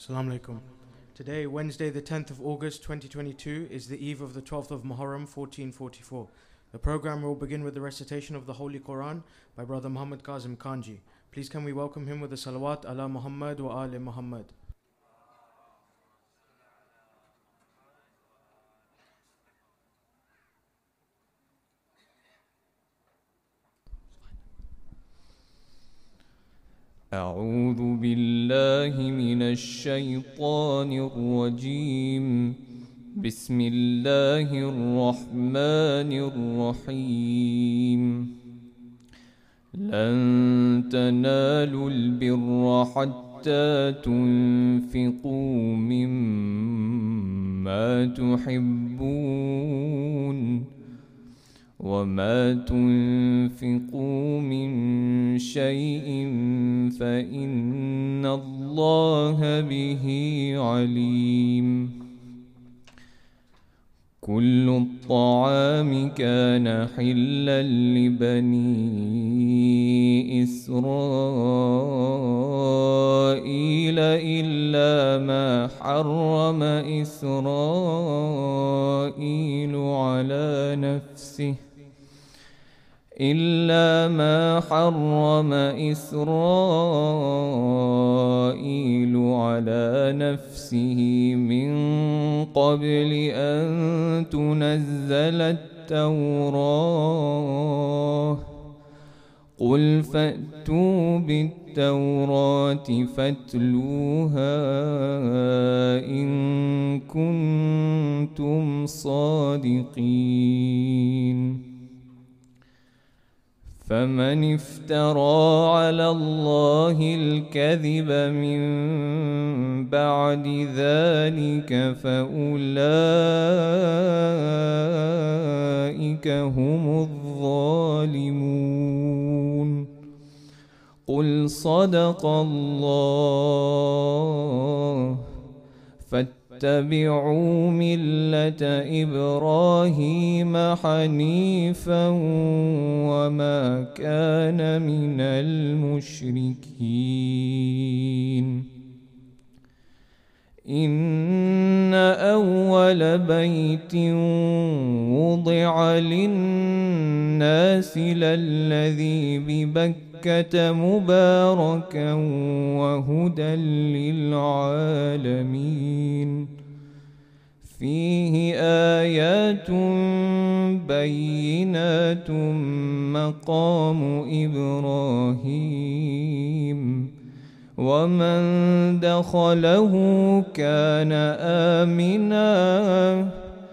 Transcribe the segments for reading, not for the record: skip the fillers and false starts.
Assalamu alaikum. Today, Wednesday, the 10th of August 2022, is the eve of the 12th of Muharram 1444. The program will begin with the recitation of the Holy Quran by Brother Muhammad Kazim Kanji. Please can we welcome him with the salawat ala Muhammad wa ali Muhammad. أعوذ بالله من الشيطان الرجيم. بسم الله الرحمن الرحيم. لن تنالوا البر حتى تنفقوا مما تحبون وما تنفقوا من شيء فإن الله به عليم. كل الطعام كان حلا لبني إسرائيل إلا ما حرم إسرائيل على نفسه من قبل أن تنزل التوراة. قل فأتوا بالتوراة فاتلوها إن كنتم صادقين. فمن افترى على الله الكذب من بعد ذلك فأولئك هم الظالمون. قل صدق الله. فاتبعوا ملة إبراهيم حنيفا وما كان من المشركين. إن أول بيت وضع للناس للذي ببكة مباركا وهدى للعالمين. فيه آيات بينات مقام إبراهيم ومن دخله كان آمنا.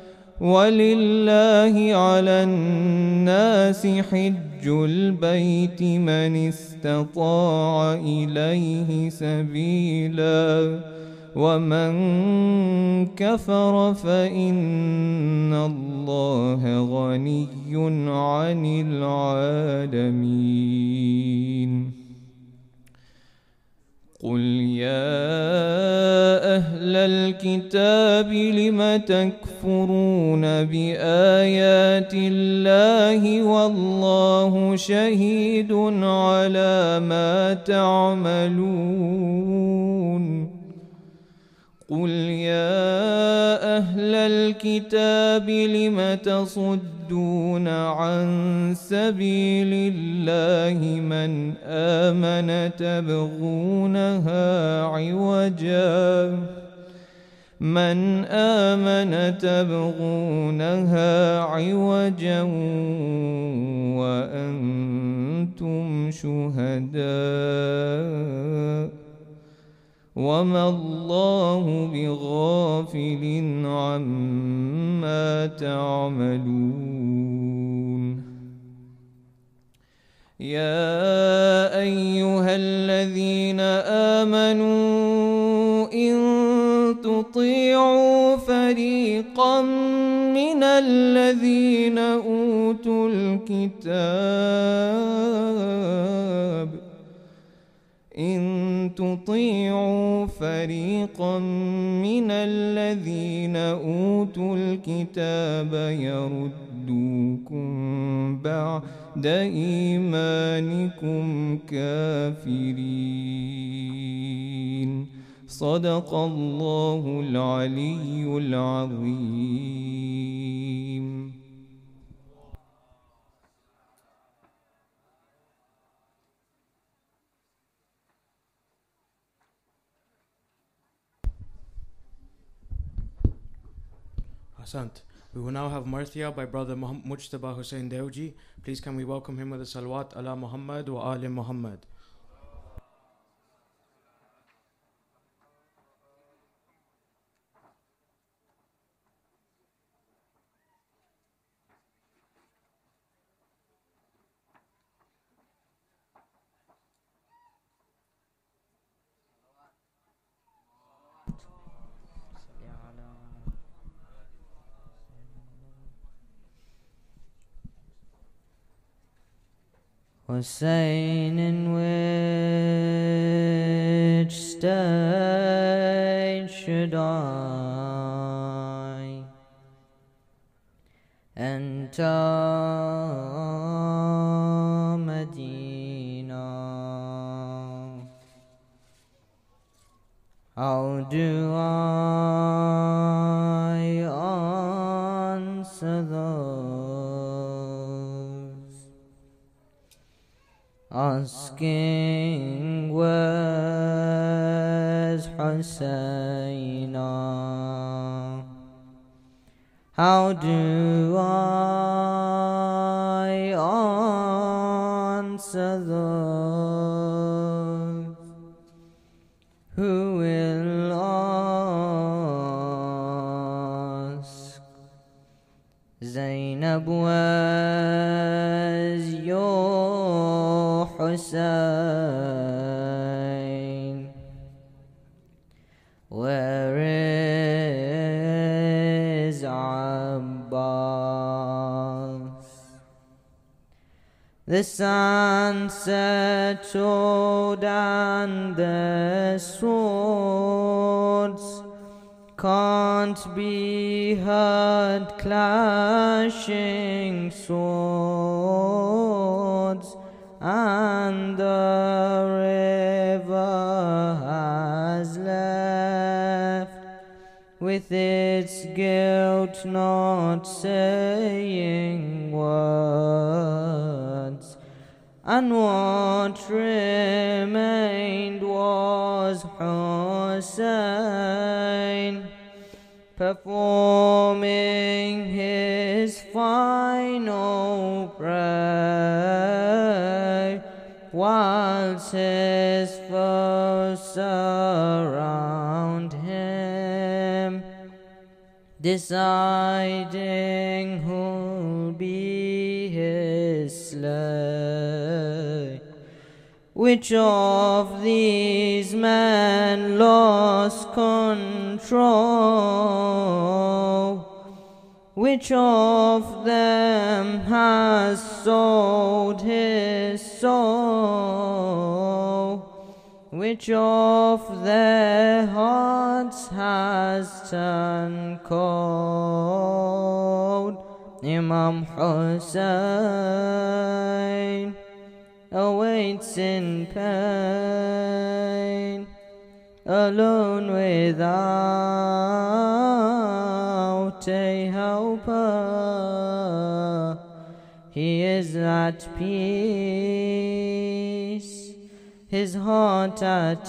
ولله على الناس حج البيت من استطاع إليه سبيلا ومن كفر فإن الله غني عن العالمين. قل يا أهل الكتاب لم تكفرون بآيات الله والله شهيد على ما تعملون. قل يا أهل الكتاب لم تصدون عن سبيل الله من آمن تبغونها عوجا وأنتم شهداء وما الله بغافل عما تعملون. يا أيها الذين آمنوا إن تطيعوا فريقا من الذين أوتوا الكتاب يردوكم بعد إيمانكم كافرين. صدق الله العلي العظيم. Asant. We will now have Marthia by Brother Mujtaba Hussain Dewji. Please can we welcome him with a salawat ala Muhammad wa ali Muhammad. Hussein, in which state should I enter Medina? How do I answer those asking where's Husseina? How do I answer those who will ask Zainab, where's your Hussein? Where is Abbas? The sun settled and the swords can't be heard clashing swords, and the river has left with its guilt not saying words, and what remained was Hussein performing his final prayer, whilst his foes surround him, deciding who'll be his slave. Which of these men lost control? Which of them has sold his soul? Which of their hearts has turned cold? Imam Hussein awaits in pain, alone without a helper. He is at peace, his heart at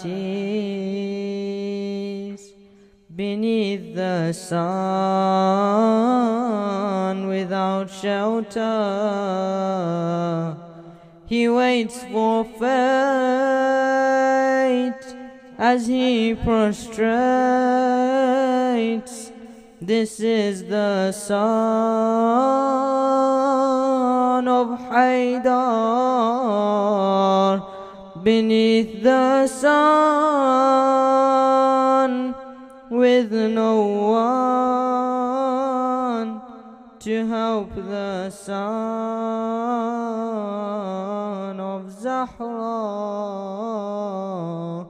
ease, beneath the sun without shelter. He waits for fate as he prostrates. This is the son of Haydar beneath the sun, with no one to help the son of Zahra.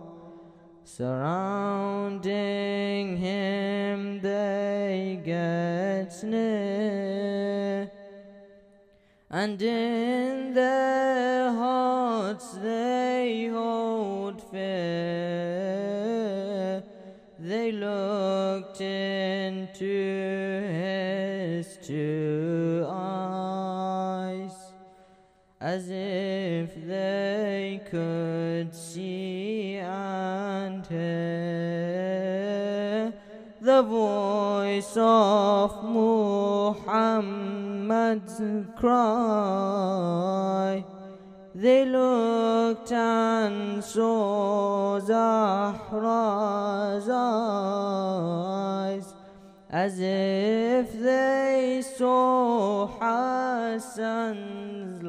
Surrounding him they get near, and in their hearts they hold fear. looked into his two eyes, as if they could see and hear the voice of Muhammad's cry. They looked and saw Zahra's eyes, as if they saw Hassan's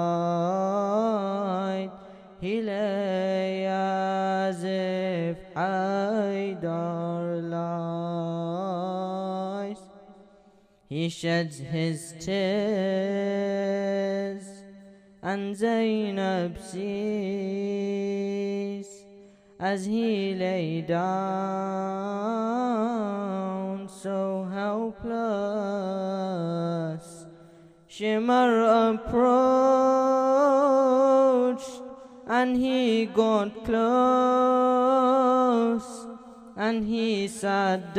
light. He lay as if Haydar lies. He sheds his tears, and Zainab sees, as he lay down so helpless. Shimar approached, and he got close, and he sat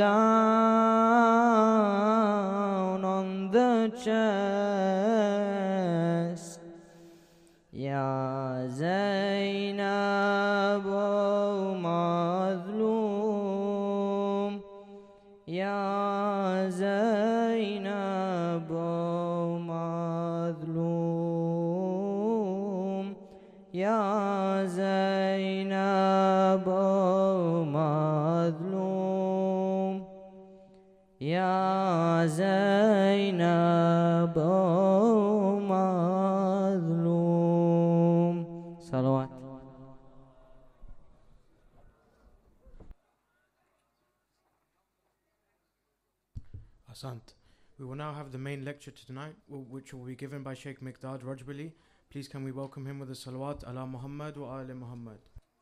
down on the chest. Ya Zainab, O Mazlum, Ya Zainab, O Mazlum, Ya Zainab, O Mazlum, Ya Zainab, O Mazlum. Salawat. Asant. We will now have the main lecture tonight, which will be given by Sheikh Miqdad Rajbali. Please can we welcome him with a salawat ala Muhammad wa ali Muhammad.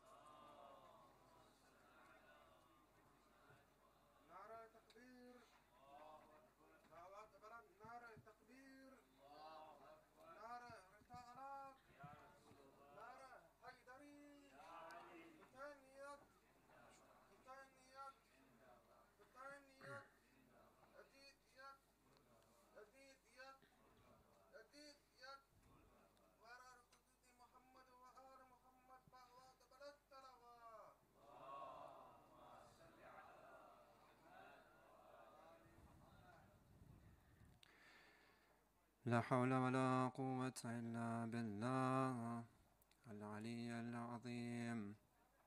لا حول ولا قوة إلا بالله العلي العظيم.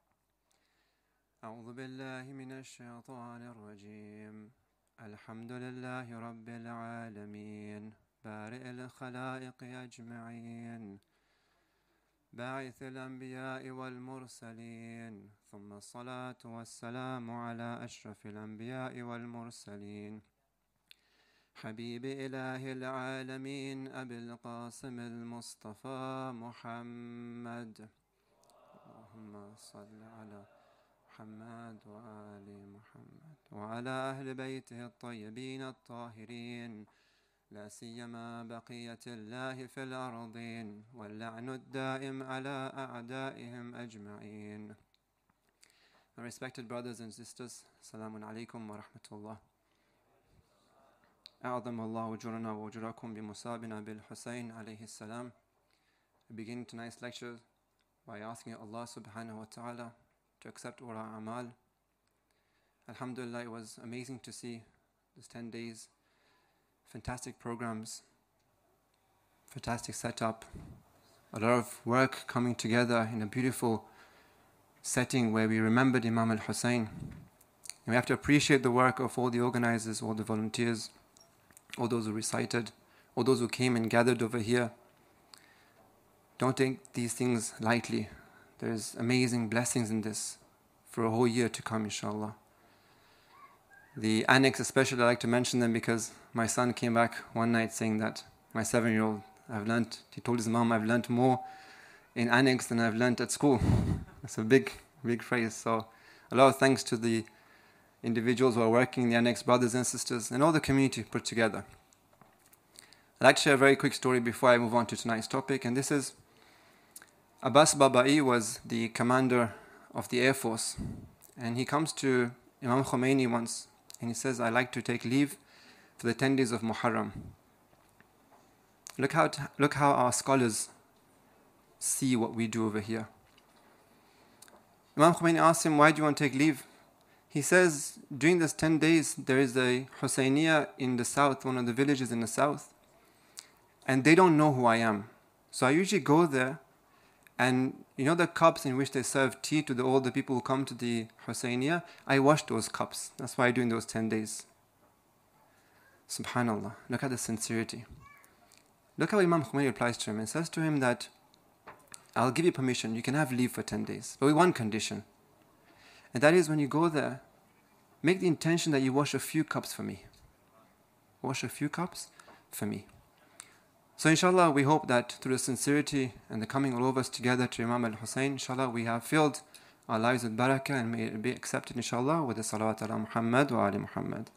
أعوذ بالله من الشيطان الرجيم. الحمد لله رب العالمين بارئ الخلائق أجمعين باعث الأنبياء والمرسلين، ثم الصلاة والسلام على أشرف الأنبياء والمرسلين حبيب إله العالمين أبي القاسم المصطفى محمد. اللهم صل على محمد وآل محمد وعلى أهل بيته الطيبين الطاهرين، لا سيما بقية الله في الأرضين، واللعن الدائم على أعدائهم أجمعين. My respected brothers and sisters, Assalamu alaikum wa rahmatullah. أعظم الله أجورنا وأجوركم بمصابنا بالحسين عليه السلام. We begin tonight's lecture by asking Allah subhanahu wa ta'ala to accept all our amal. Alhamdulillah, it was amazing to see these 10 days, fantastic programs, fantastic setup, a lot of work coming together in a beautiful setting where we remembered Imam al-Hussein. And we have to appreciate the work of all the organizers, all the volunteers, all those who recited, all those who came and gathered over here. Don't take these things lightly. There's amazing blessings in this for a whole year to come, inshallah. The annex especially, I like to mention them because my son came back one night saying that my 7-year-old, he told his mom, I've learnt more in annex than I've learnt at school. That's a big phrase. So a lot of thanks to the individuals who are working in the annex, brothers and sisters, and all the community put together. I'd like to share a very quick story before I move on to tonight's topic, and this is Abbas Babai was the commander of the Air Force, and he comes to Imam Khomeini once, and he says, I like to take leave for the 10 days of Muharram. Look how our scholars see what we do over here. Imam Khomeini asked him, why do you want to take leave? He says, during this 10 days, there is a Husayniyah in the south, one of the villages in the south, and they don't know who I am. So I usually go there, and you know the cups in which they serve tea to all the people who come to the Husayniyah? I wash those cups. That's why I do in those 10 days. Subhanallah. Look at the sincerity. Look how Imam Khomeini replies to him and says to him that, I'll give you permission, you can have leave for 10 days, but with one condition. And that is when you go there, make the intention that you wash a few cups for me. Wash a few cups for me. So inshallah, we hope that through the sincerity and the coming all of us together to Imam al-Hussein, inshallah, we have filled our lives with barakah, and may it be accepted inshallah with the salawat ala Muhammad wa ali Muhammad.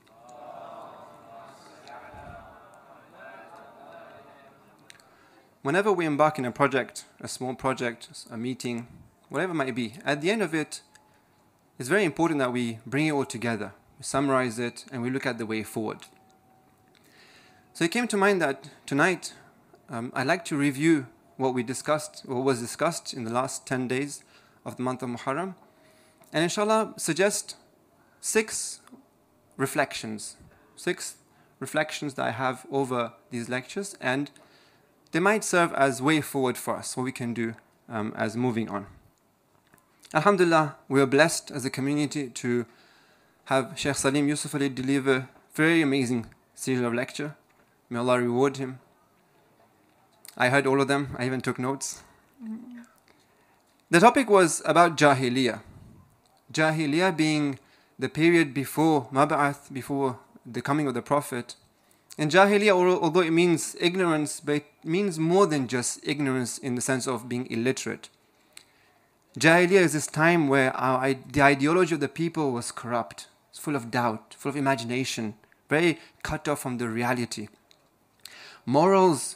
Whenever we embark in a project, a small project, a meeting, whatever it might be, at the end of it, it's very important that we bring it all together, we summarize it, and we look at the way forward. So it came to mind that tonight, I'd like to review what was discussed in the last 10 days of the month of Muharram, and inshallah suggest 6 reflections that I have over these lectures, and they might serve as way forward for us, what we can do as moving on. Alhamdulillah, we are blessed as a community to have Sheikh Salim Yusuf Ali deliver a very amazing series of lecture. May Allah reward him. I heard all of them, I even took notes. The topic was about Jahiliyyah. Jahiliyyah being the period before Mab'ath, before the coming of the Prophet. And Jahiliyyah, although it means ignorance, but it means more than just ignorance in the sense of being illiterate. Jahiliyyah is this time where the ideology of the people was corrupt. It's full of doubt, full of imagination, very cut off from the reality. Morals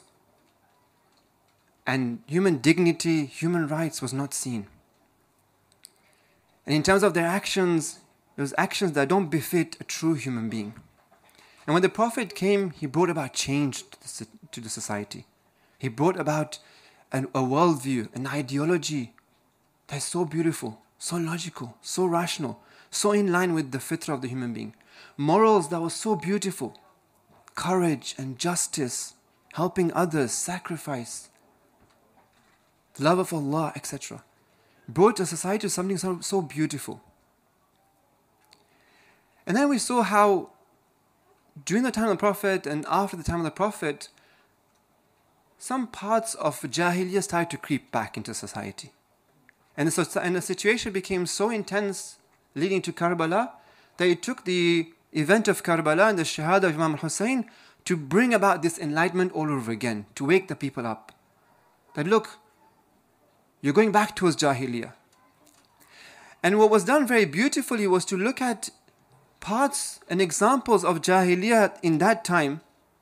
and human dignity, human rights was not seen. And in terms of their actions, it was actions that don't befit a true human being. And when the Prophet came, he brought about change to the society. He brought about a worldview, an ideology that is so beautiful, so logical, so rational, so in line with the fitrah of the human being. Morals that were so beautiful, courage and justice, helping others, sacrifice, the love of Allah, etc. Brought a society to something so beautiful. And then we saw how during the time of the Prophet and after the time of the Prophet, some parts of Jahiliyyah started to creep back into society. And the situation became so intense, leading to Karbala, that it took the event of Karbala and the Shahada of Imam al-Hussein to bring about this enlightenment all over again, to wake the people up. That look, you're going back towards Jahiliyyah. And what was done very beautifully was to look at parts and examples of Jahiliyyah in that time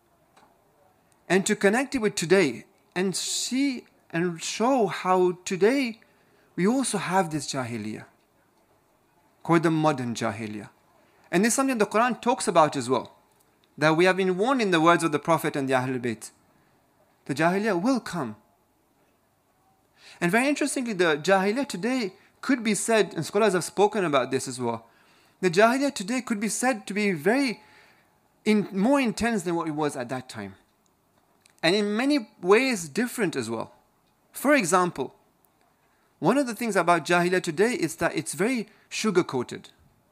and to connect it with today and see and show how today we also have this Jahiliyyah called the modern Jahiliyyah. And this is something the Quran talks about as well, that we have been warned in the words of the Prophet and the Ahlul Bayt. The Jahiliyyah will come. And very interestingly, the Jahiliyyah today could be said, and scholars have spoken about this as well, the Jahiliyyah today could be said to be more intense than what it was at that time. And in many ways different as well. For example, one of the things about Jahiliyyah today is that it's very sugar-coated.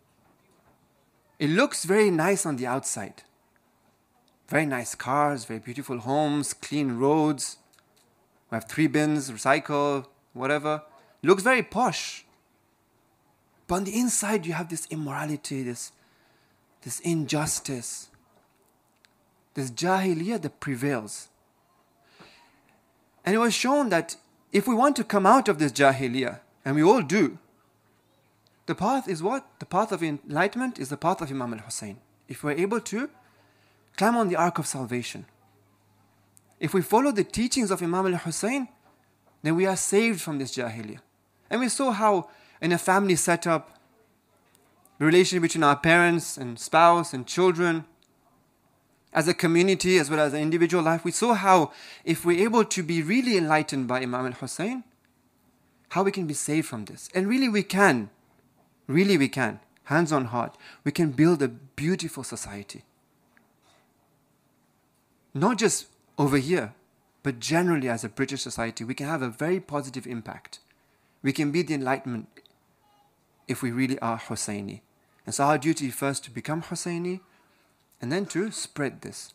It looks very nice on the outside. Very nice cars, very beautiful homes, clean roads. We have 3 bins, recycle, whatever. Looks very posh. But on the inside you have this immorality, this injustice. This Jahiliyyah that prevails. And it was shown that if we want to come out of this Jahiliyyah, and we all do, the path is what? The path of enlightenment is the path of Imam al-Hussein. If we're able to climb on the ark of salvation, if we follow the teachings of Imam al-Hussein, then we are saved from this Jahiliyyah. And we saw how in a family setup, the relationship between our parents and spouse and children, as a community as well as an individual life. We saw how if we're able to be really enlightened by Imam al-Hussein, how we can be saved from this. And really we can, hands on heart, we can build a beautiful society. Not just over here, but generally as a British society, we can have a very positive impact. We can be the enlightenment if we really are Husseini. And so our duty is first to become Husseini, and then to spread this.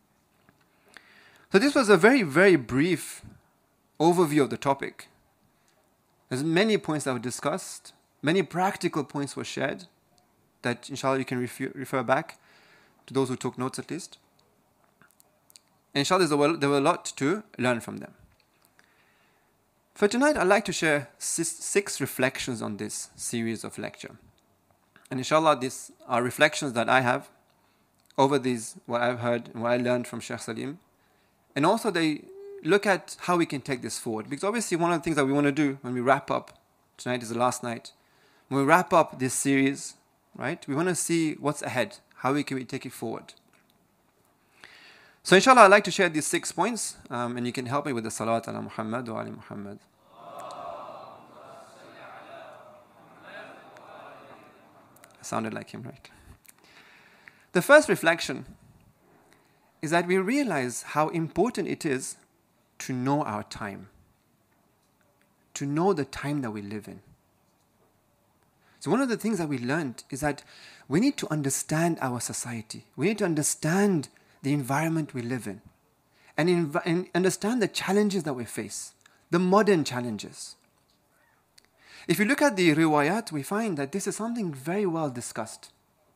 So this was a very, very brief overview of the topic. There's many points that were discussed, many practical points were shared, that inshallah you can refer back to those who took notes at least. And inshallah there were a lot to learn from them. For tonight I'd like to share 6 reflections on this series of lecture. And inshallah these are reflections that I have over these, what I've heard and what I learned from Sheikh Salim. And also they look at how we can take this forward. Because obviously one of the things that we want to do when we wrap up, tonight is the last night, when we wrap up this series, right, we want to see what's ahead, how we can take it forward. So inshallah I'd like to share these 6 points, and you can help me with the salawat ala Muhammad wa ali Muhammad. I sounded like him, right? The first reflection is that we realize how important it is to know our time, to know the time that we live in. So one of the things that we learned is that we need to understand our society. We need to understand the environment we live in and understand the challenges that we face, the modern challenges. If you look at the riwayat, we find that this is something very well discussed.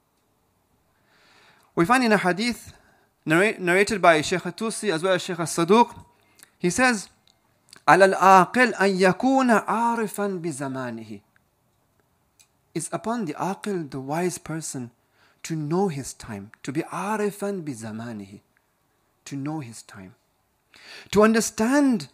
We find in a hadith narrated by Sheikh Tusi as well as Sheikh Saduq, he says, "Ala al-aqil an yakuna arifan bi zamanihi." It's upon the aqil, the wise person, to know his time, to be arifan bi zamanihi, to know his time, to understand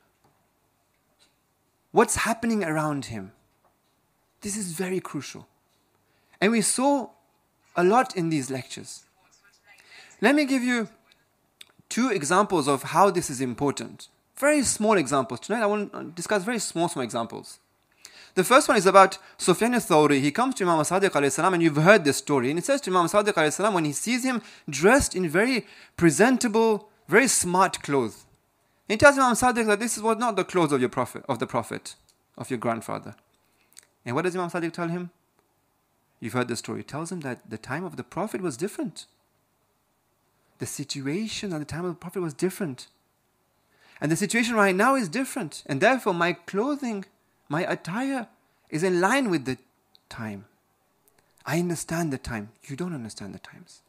what's happening around him. This is very crucial. And we saw a lot in these lectures. Let me give you 2 examples of how this is important. Very small examples. Tonight I want to discuss very small examples. The first one is about Sufyan al-Thawri. He comes to Imam Sadiq alayhi salam, and you've heard this story. And it says to Imam Sadiq alayhi salam, when he sees him dressed in very presentable, very smart clothes, he tells Imam Sadiq that this was not the clothes of the Prophet, of your grandfather. And what does Imam Sadiq tell him? You've heard the story. He tells him that the time of the Prophet was different. The situation at the time of the Prophet was different. And the situation right now is different. And therefore my clothing, my attire is in line with the time. I understand the time. You don't understand the times.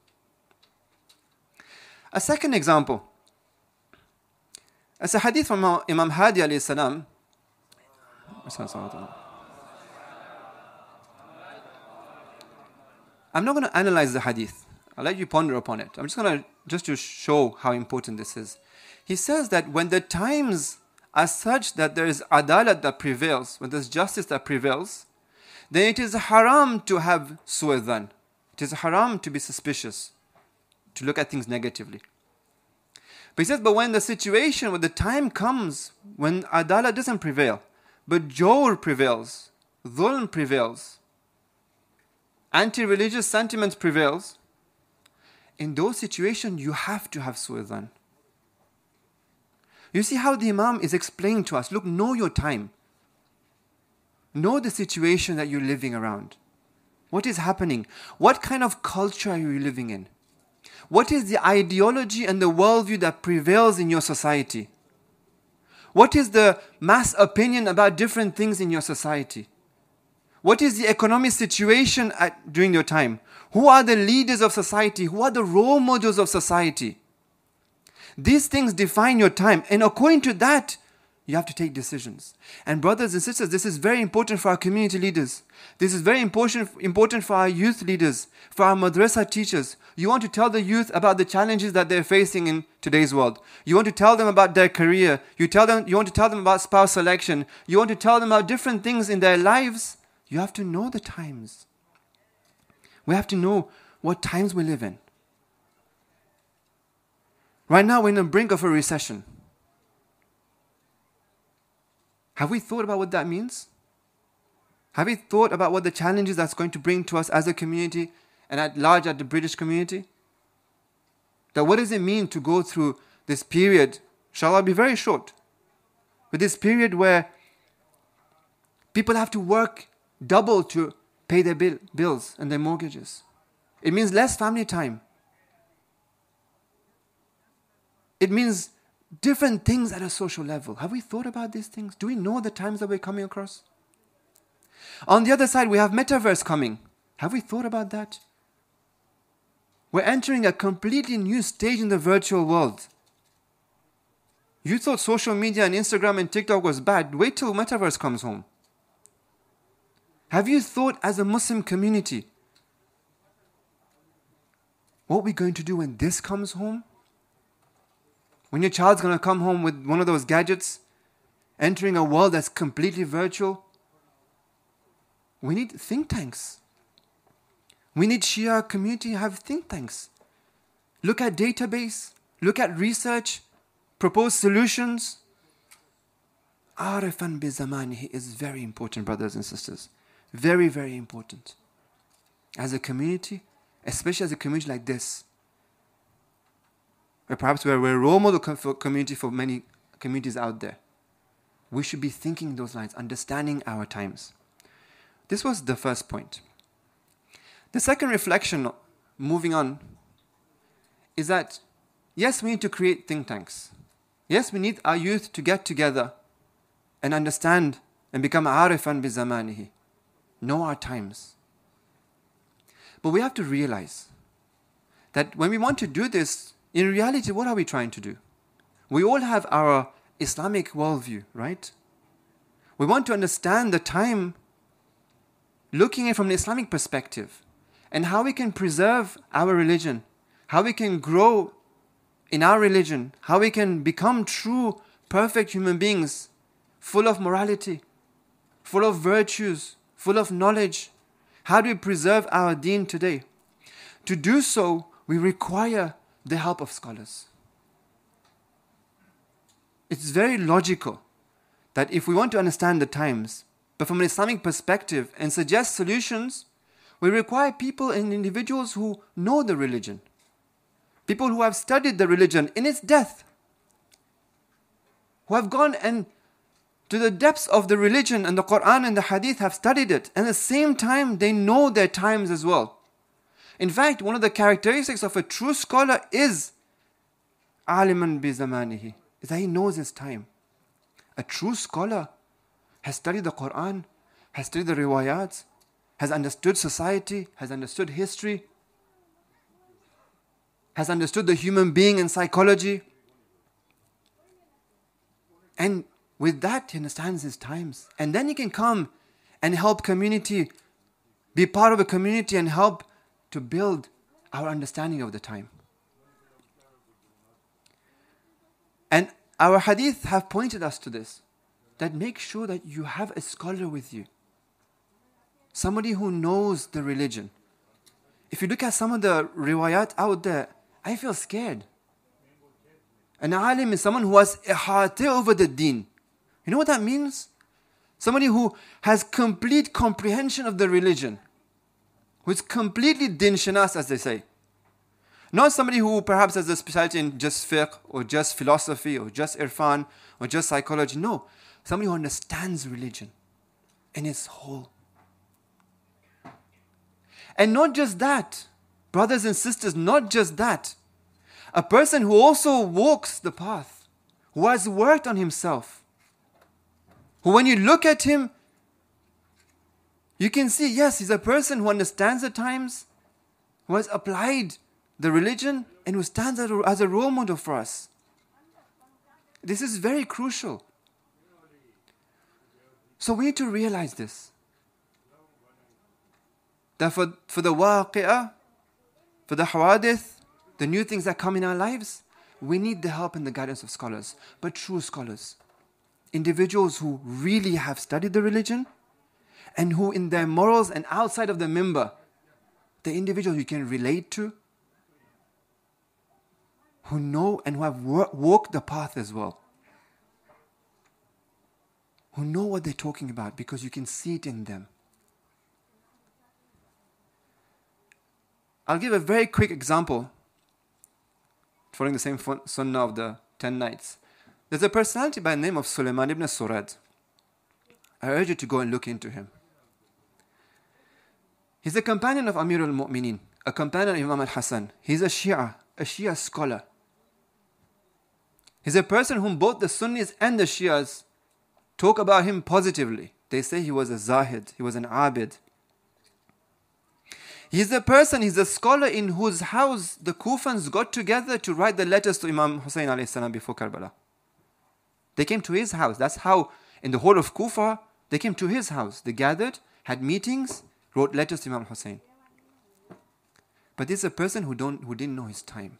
A second example. As a hadith from Imam Hadi alayhi salam. I'm not going to analyze the hadith. I'll let you ponder upon it. I'm just to show how important this is. He says that when the times are such that there is adalat that prevails, when there's justice that prevails, then it is haram to have su'adhan. It is haram to be suspicious, to look at things negatively. But he says, but when the situation, when the time comes, when adalat doesn't prevail, but jawr prevails, dhulm prevails, anti-religious sentiments prevails, in those situations you have to have su'adhan. You see how the Imam is explaining to us, look, know your time. Know the situation that you're living around. What is happening? What kind of culture are you living in? What is the ideology and the worldview that prevails in your society? What is the mass opinion about different things in your society? What is the economic situation during your time? Who are the leaders of society? Who are the role models of society? These things define your time, and according to that, you have to take decisions. And brothers and sisters, this is very important for our community leaders. This is very important for our youth leaders, for our madrasa teachers. You want to tell the youth about the challenges that they're facing in today's world. You want to tell them about their career. You want to tell them about spouse selection. You want to tell them about different things in their lives. You have to know the times. We have to know what times we live in. Right now, we're on the brink of a recession. Have we thought about what that means? Have we thought about what the challenges that's going to bring to us as a community and at large at the British community? That what does it mean to go through this period, inshallah, be very short, but this period where people have to work double to pay their bills and their mortgages. It means less family time. It means different things at a social level. Have we thought about these things? Do we know the times that we're coming across? On the other side, we have metaverse coming. Have we thought about that? We're entering a completely new stage in the virtual world. You thought social media and Instagram and TikTok was bad. Wait till metaverse comes home. Have you thought as a Muslim community, what we're going to do when this comes home? When your child's going to come home with one of those gadgets, entering a world that's completely virtual? We need think tanks. We need Shia community to have think tanks. Look at database, look at research, propose solutions. Arifan bi zamanihi is very important, brothers and sisters. Very, very important. As a community, especially as a community like this, or perhaps we're a role model community for many communities out there, we should be thinking those lines, understanding our times. This was the first point. The second reflection, moving on, is that yes, we need to create think tanks. Yes, we need our youth to get together and understand and become arifan bi zamanihi. Know our times. But we have to realize that when we want to do this, in reality, what are we trying to do? We all have our Islamic worldview, right? We want to understand the time looking at it from an Islamic perspective and how we can preserve our religion, how we can grow in our religion, how we can become true, perfect human beings, full of morality, full of virtues, full of knowledge. How do we preserve our deen today? To do so, we require the help of scholars. It's very logical that if we want to understand the times, but from an Islamic perspective and suggest solutions, we require people and individuals who know the religion. People who have studied the religion in its depth. Who have gone and to the depths of the religion and the Quran and the Hadith have studied it. And at the same time, they know their times as well. In fact, one of the characteristics of a true scholar is aliman bi zamanihi, is that he knows his time. A true scholar has studied the Quran, has studied the riwayat, has understood society, has understood history, has understood the human being and psychology. And with that, he understands his times. And then he can come and help community, be part of a community and help to build our understanding of the time. And our hadith have pointed us to this, that make sure that you have a scholar with you. Somebody who knows the religion. If you look at some of the riwayat out there, I feel scared. An alim is someone who has ihate over the deen. You know what that means? Somebody who has complete comprehension of the religion. Who is completely din shanas, as they say. Not somebody who perhaps has a specialty in just fiqh, or just philosophy, or just irfan, or just psychology. No. Somebody who understands religion in its whole. And not just that, brothers and sisters, not just that. A person who also walks the path, who has worked on himself, who when you look at him, you can see, yes, he's a person who understands the times, who has applied the religion, and who stands as a role model for us. This is very crucial. So we need to realize this. That for the waqi'ah, for the hawadith, the new things that come in our lives, we need the help and the guidance of scholars, but true scholars. Individuals who really have studied the religion and who in their morals and outside of the mimbar the individuals you can relate to, who know and who have walked the path as well, who know what they're talking about because you can see it in them. I'll give a very quick example, following the same sunnah of the 10 nights. There's a personality by the name of Sulaiman ibn Surad. I urge you to go and look into him. He's a companion of Amir al-Mu'mineen, a companion of Imam al-Hasan. He's a Shia scholar. He's a person whom both the Sunnis and the Shias talk about him positively. They say he was a Zahid, he was an Abid. He's a scholar in whose house the Kufans got together to write the letters to Imam Hussein alayhi salam before Karbala. They came to his house. That's how, in the whole of Kufa, they came to his house. They gathered, had meetings, wrote letters to Imam Hussein. But this is a person who didn't know his time.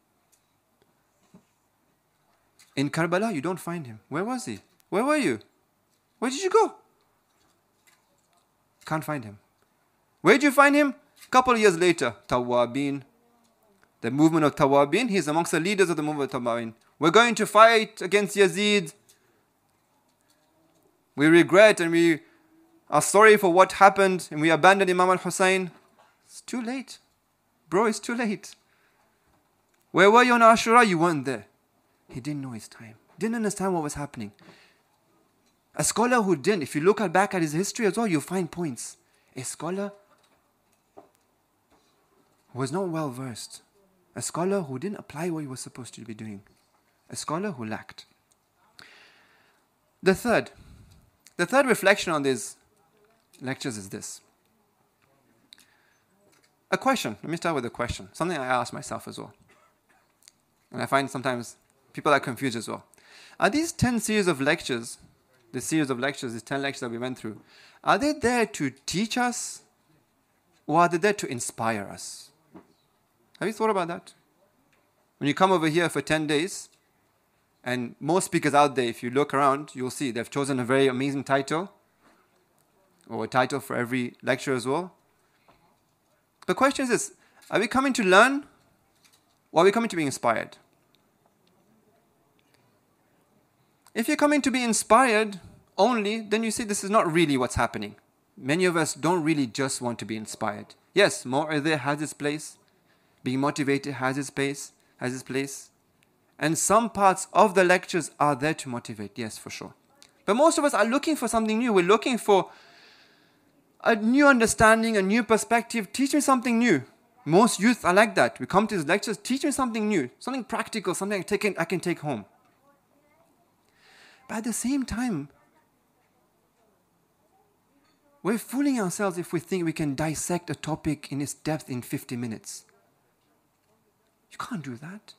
In Karbala, you don't find him. Where was he? Where were you? Where did you go? Can't find him. Where did you find him? Couple of years later, Tawabin, the movement of Tawabin, he's amongst the leaders of the movement of Tawabin. We're going to fight against Yazid. We regret and we are sorry for what happened and we abandoned Imam al-Hussein. It's too late. Bro, it's too late. Where were you on Ashura? You weren't there. He didn't know his time. Didn't understand what was happening. A scholar who didn't, if you look back at his history as well, you'll find points. A scholar who was not well versed. A scholar who didn't apply what he was supposed to be doing. A scholar who lacked. The third reflection on these lectures is this. A question. Let me start with a question. Something I ask myself as well. And I find sometimes people are confused as well. Are these 10 series of lectures, these 10 lectures that we went through, are they there to teach us or are they there to inspire us? Have you thought about that? When you come over here for 10 days, and most speakers out there, if you look around, you'll see they've chosen a very amazing title, or a title for every lecture as well. The question is this, are we coming to learn, or are we coming to be inspired? If you're coming to be inspired only, then you see this is not really what's happening. Many of us don't really just want to be inspired. Yes, Mu'adh has its place. Being motivated has its place. And some parts of the lectures are there to motivate, yes, for sure. But most of us are looking for something new. We're looking for a new understanding, a new perspective. Teach me something new. Most youth are like that. We come to these lectures, teach me something new, something practical, something I can take home. But at the same time, we're fooling ourselves if we think we can dissect a topic in its depth in 50 minutes. You can't do that.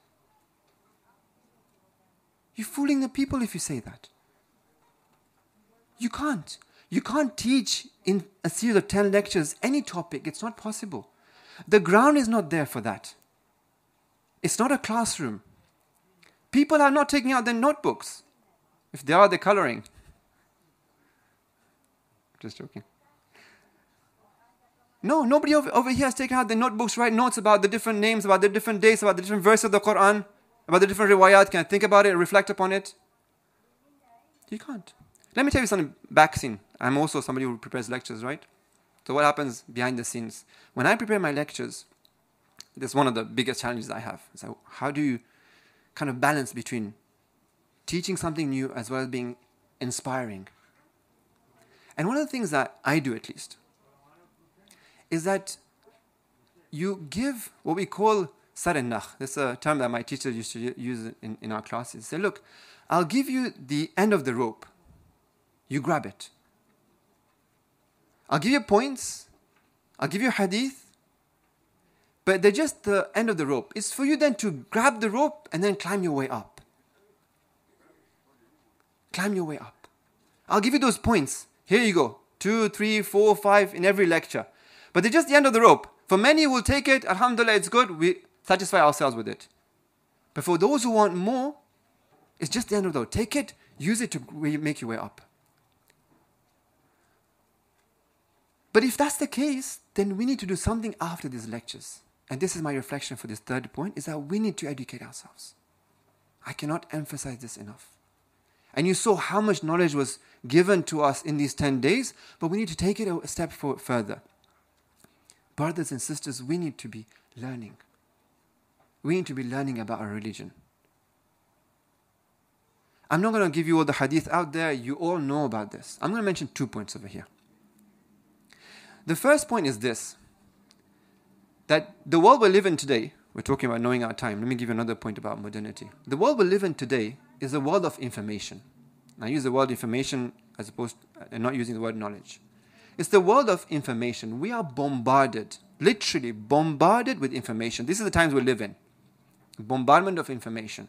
You're fooling the people if you say that. You can't. You can't teach in a series of 10 lectures any topic. It's not possible. The ground is not there for that. It's not a classroom. People are not taking out their notebooks. If they are, they're coloring. Just joking. No, nobody over here has taken out their notebooks, write notes about the different names, about the different dates, about the different verses of the Quran, about the different riwayat. Can I think about it, reflect upon it? You can't. Let me tell you something back scene. I'm also somebody who prepares lectures, right? So what happens behind the scenes? When I prepare my lectures, this is one of the biggest challenges I have. So how do you kind of balance between teaching something new as well as being inspiring? And one of the things that I do, at least, is that you give what we call sar-e-nakh. This is a term that my teacher used to use in our classes. Say, look, I'll give you the end of the rope. You grab it. I'll give you points. I'll give you hadith. But they're just the end of the rope. It's for you then to grab the rope and then climb your way up. Climb your way up. I'll give you those points. Here you go. 2, 3, 4, 5 in every lecture. But they're just the end of the rope. For many, we'll take it. Alhamdulillah, it's good. We satisfy ourselves with it. But for those who want more, it's just the end of the rope. Take it, use it to make your way up. But if that's the case, then we need to do something after these lectures. And this is my reflection for this third point, is that we need to educate ourselves. I cannot emphasize this enough. And you saw how much knowledge was given to us in these 10 days, but we need to take it a step further. Brothers and sisters, we need to be learning. We need to be learning about our religion. I'm not going to give you all the hadith out there. You all know about this. I'm going to mention 2 points over here. The first point is this, that the world we live in today, we're talking about knowing our time. Let me give you another point about modernity. The world we live in today is a world of information. I use the word information as opposed to not using the word knowledge. It's the world of information. We are bombarded, literally bombarded with information. This is the times we live in. Bombardment of information.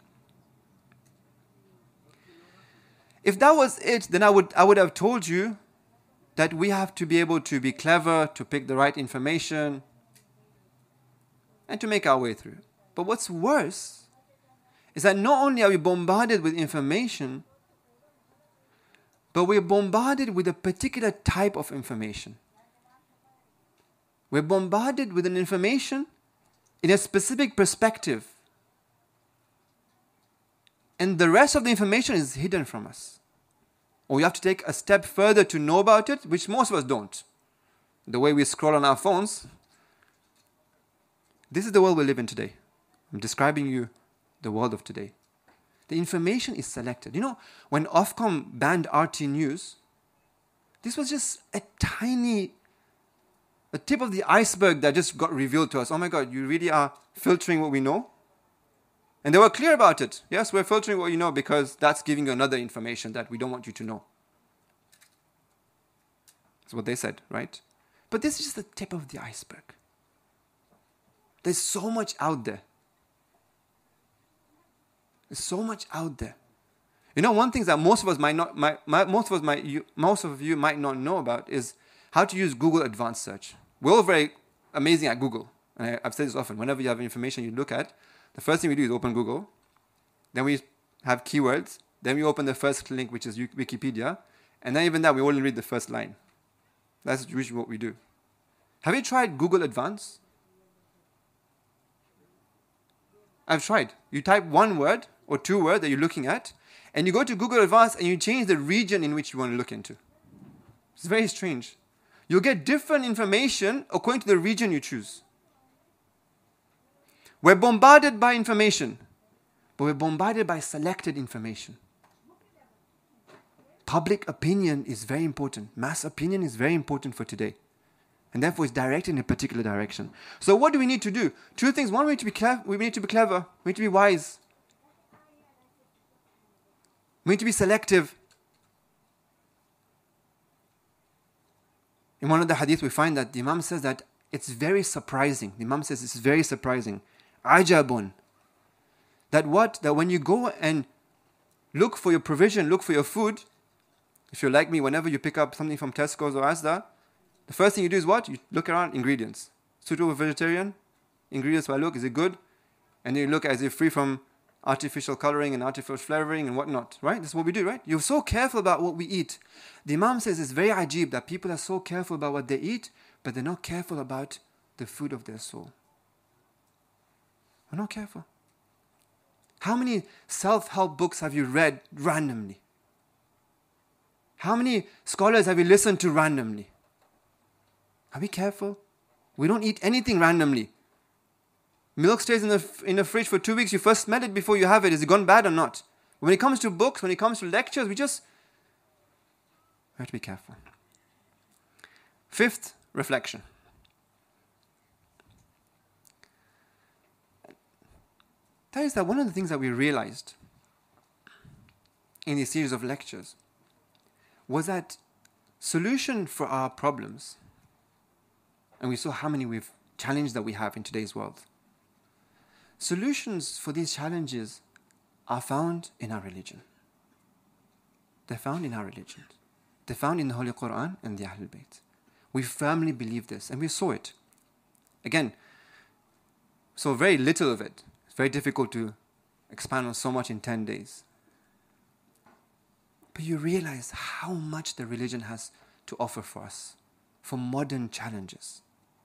If that was it, then I would have told you that we have to be able to be clever, to pick the right information, and to make our way through. But what's worse is that not only are we bombarded with information, but we're bombarded with a particular type of information. We're bombarded with an information in a specific perspective. And the rest of the information is hidden from us. Or we have to take a step further to know about it, which most of us don't. The way we scroll on our phones. This is the world we live in today. I'm describing you the world of today. The information is selected. You know, when Ofcom banned RT News, this was just a tip of the iceberg that just got revealed to us. Oh my God, you really are filtering what we know? And they were clear about it. Yes, we're filtering what you know because that's giving you another information that we don't want you to know. That's what they said, right? But this is just the tip of the iceberg. There's so much out there. There's so much out there. You know, one thing that most of you might not know about is how to use Google Advanced Search. We're all very amazing at Google. And I've said this often. Whenever you have information you look at, the first thing we do is open Google. Then we have keywords. Then we open the first link, which is Wikipedia. And then even that, we only read the first line. That's usually what we do. Have you tried Google Advanced? I've tried. You type one word or two words that you're looking at, and you go to Google Advanced and you change the region in which you want to look into. It's very strange. You'll get different information according to the region you choose. We're bombarded by information, but we're bombarded by selected information. Public opinion is very important. Mass opinion is very important for today. And therefore, it's directed in a particular direction. So what do we need to do? Two things. One, we need to be clever. We need to be wise. We need to be selective. In one of the hadith, we find that the Imam says that it's very surprising. The Imam says it's very surprising. Ajabun. That when you go and look for your provision, look for your food, if you're like me, whenever you pick up something from Tesco's or Asda, the first thing you do is what? You look around ingredients. Suitable vegetarian? Ingredients by look, is it good? And then you look, is it free from artificial coloring and artificial flavoring and whatnot, right? That's what we do, right? You're so careful about what we eat. The Imam says it's very ajib that people are so careful about what they eat, but they're not careful about the food of their soul. We're not careful. How many self-help books have you read randomly? How many scholars have you listened to randomly? Are we careful? We don't eat anything randomly. Milk stays in the fridge for 2 weeks. You first smell it before you have it. Is it gone bad or not? When it comes to books, when it comes to lectures, we have to be careful. Fifth, reflection. That is that one of the things that we realized in this series of lectures was that solution for our problems, and we saw how many challenges that we have in today's world. Solutions for these challenges are found in our religion. They're found in our religion. They're found in the Holy Quran and the Ahlul Bayt. We firmly believe this, and we saw it. Again, so very little of it. It's very difficult to expand on so much in 10 days. But you realize how much the religion has to offer for us. for modern challenges.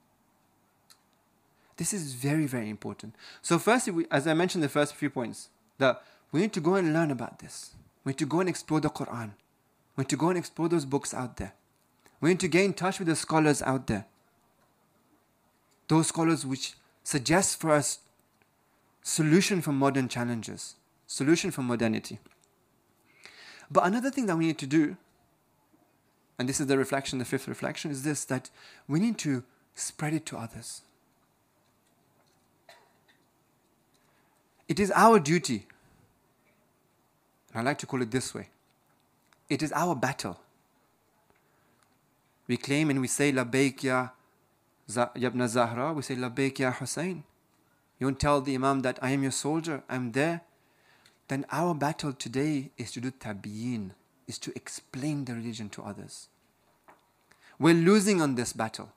This is very, very important. So firstly, as I mentioned the first few points, that we need to go and learn about this. We need to go and explore the Quran. We need to go and explore those books out there. We need to get in touch with the scholars out there. Those scholars which suggest for us solution for modern challenges, solution for modernity. But another thing that we need to do, and this is the reflection, the fifth reflection, is this, that we need to spread it to others. It is our duty, and I like to call it this way, it is our battle. We claim and we say, Labbaik ya Ibn Zahra, we say, Labbaik ya Hussein. You won't tell the Imam that I am your soldier, I'm there. Then our battle today is to do tabyin, is to explain the religion to others. We're losing on this battle.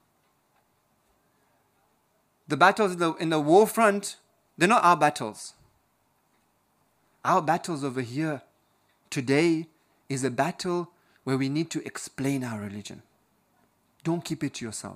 The battles in the war front, they're not our battles. Our battles over here today is a battle where we need to explain our religion. Don't keep it to yourself.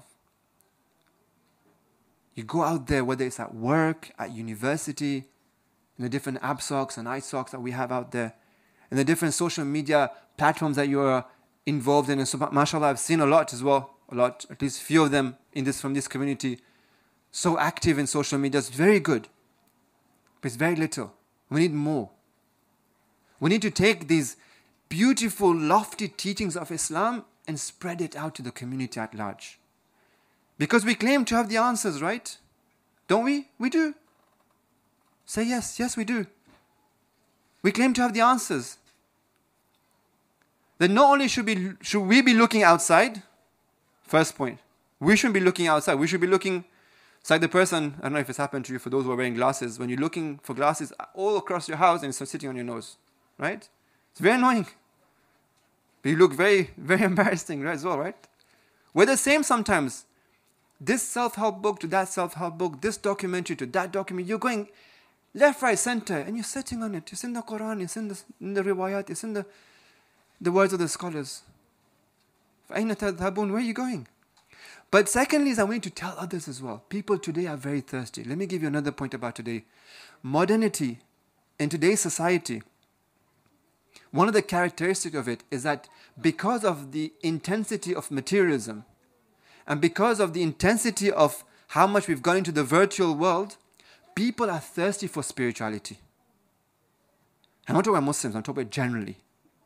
You go out there, whether it's at work, at university, in the different ABSOCs and ISOCs that we have out there, in the different social media platforms that you are involved in. And so, mashallah, I've seen a lot as well, at least few of them from this community, so active in social media. It's very good, but it's very little. We need more. We need to take these beautiful, lofty teachings of Islam and spread it out to the community at large. Because we claim to have the answers, right? Don't we? We do. Say yes. Yes, we do. We claim to have the answers. Then not only should we be looking outside, first point, we shouldn't be looking outside. We should be looking, it's like the person, I don't know if it's happened to you for those who are wearing glasses, when you're looking for glasses all across your house and it's sitting on your nose, right? It's very annoying. But you look very, very embarrassing, right, as well, right? We're the same sometimes. This self-help book to that self-help book, this documentary to that documentary, you're going left, right, center, and you're sitting on it. It's in the Quran, it's in the riwayat, it's in the words of the scholars. Where are you going? But secondly is that we need to tell others as well. People today are very thirsty. Let me give you another point about today. Modernity in today's society, one of the characteristics of it is that because of the intensity of materialism and because of the intensity of how much we've gone into the virtual world, people are thirsty for spirituality. I'm not talking about Muslims, I'm talking about generally.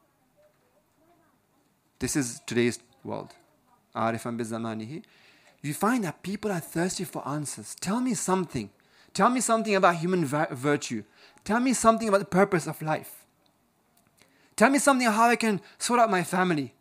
This is today's world. Arifan bizamanihi. You find that people are thirsty for answers. Tell me something. Tell me something about human virtue. Tell me something about the purpose of life. Tell me something how I can sort out my family.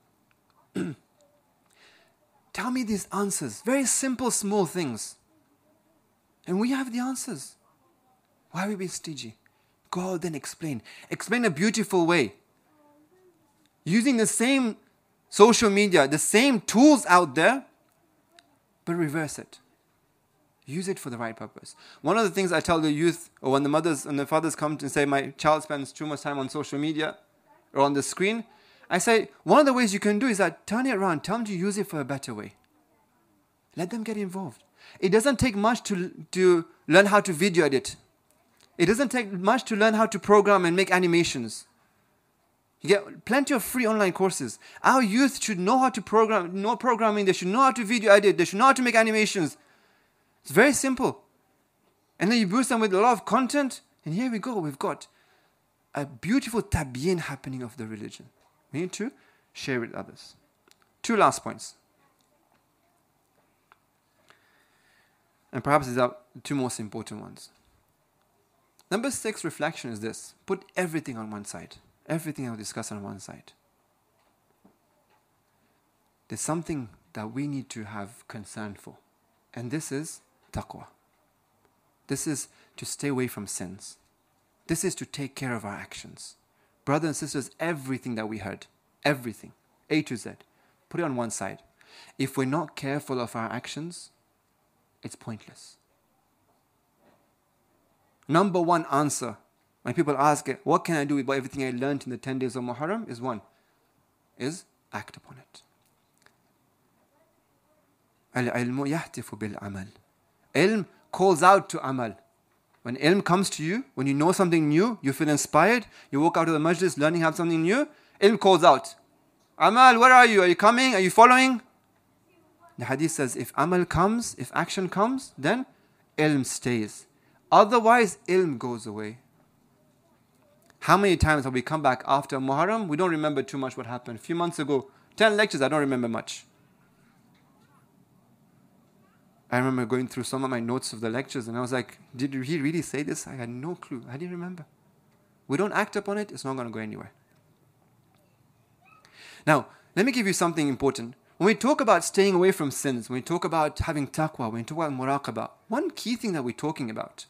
Tell me these answers. Very simple, small things. And we have the answers. Why are we being stingy? Go out and explain. Explain a beautiful way. Using the same social media, the same tools out there, but reverse it. Use it for the right purpose. One of the things I tell the youth, or when the mothers and the fathers come and say, my child spends too much time on social media or on the screen, I say, one of the ways you can do is that turn it around. Tell them to use it for a better way. Let them get involved. It doesn't take much to learn how to video edit. It doesn't take much to learn how to program and make animations. You get plenty of free online courses. Our youth should know how to program, know programming. They should know how to video edit. They should know how to make animations. It's very simple. And then you boost them with a lot of content. And here we go. We've got a beautiful tabyin happening of the religion. We need to share with others. Two last points. And perhaps these are the two most important ones. Number 6 reflection is this. Put everything on one side. Everything I'll discuss on one side. There's something that we need to have concern for. And this is taqwa. This is to stay away from sins. This is to take care of our actions. Brothers and sisters, everything that we heard, everything, A to Z, put it on one side. If we're not careful of our actions, it's pointless. Number one answer, when people ask, what can I do with everything I learned in the 10 days of Muharram, is act upon it. Al-ilmu yahtifu bil-amal. Ilm calls out to amal. When ilm comes to you, when you know something new, you feel inspired, you walk out of the majlis learning how something new, ilm calls out. Amal, where are you? Are you coming? Are you following? The hadith says, if amal comes, if action comes, then ilm stays. Otherwise, ilm goes away. How many times have we come back after Muharram? We don't remember too much what happened. A few months ago, 10 lectures, I don't remember much. I remember going through some of my notes of the lectures and I was like, did he really say this? I had no clue. I didn't remember. We don't act upon it, it's not going to go anywhere. Now, let me give you something important. When we talk about staying away from sins, when we talk about having taqwa, when we talk about muraqabah, one key thing that we're talking about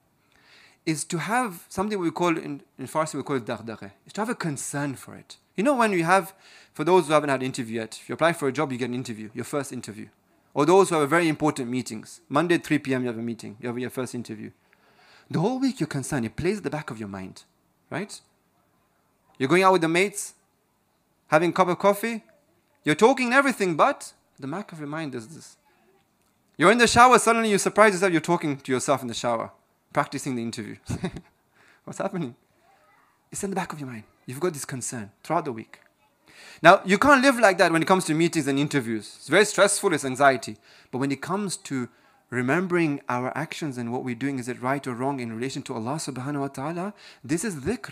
is to have something we call, in Farsi we call it daghdagh, is to have a concern for it. You know when you have, for those who haven't had an interview yet, if you apply for a job, you get an interview, your first interview. Or those who have very important meetings. Monday at 3 p.m. you have a meeting, you have your first interview. The whole week you're concerned, it plays at the back of your mind, right? You're going out with the mates, having a cup of coffee, you're talking and everything, but the back of your mind is this. You're in the shower, suddenly you surprise yourself, you're talking to yourself in the shower, practicing the interview. What's happening? It's in the back of your mind. You've got this concern throughout the week. Now, you can't live like that when it comes to meetings and interviews. It's very stressful, it's anxiety. But when it comes to remembering our actions and what we're doing, is it right or wrong in relation to Allah subhanahu wa ta'ala, this is dhikr.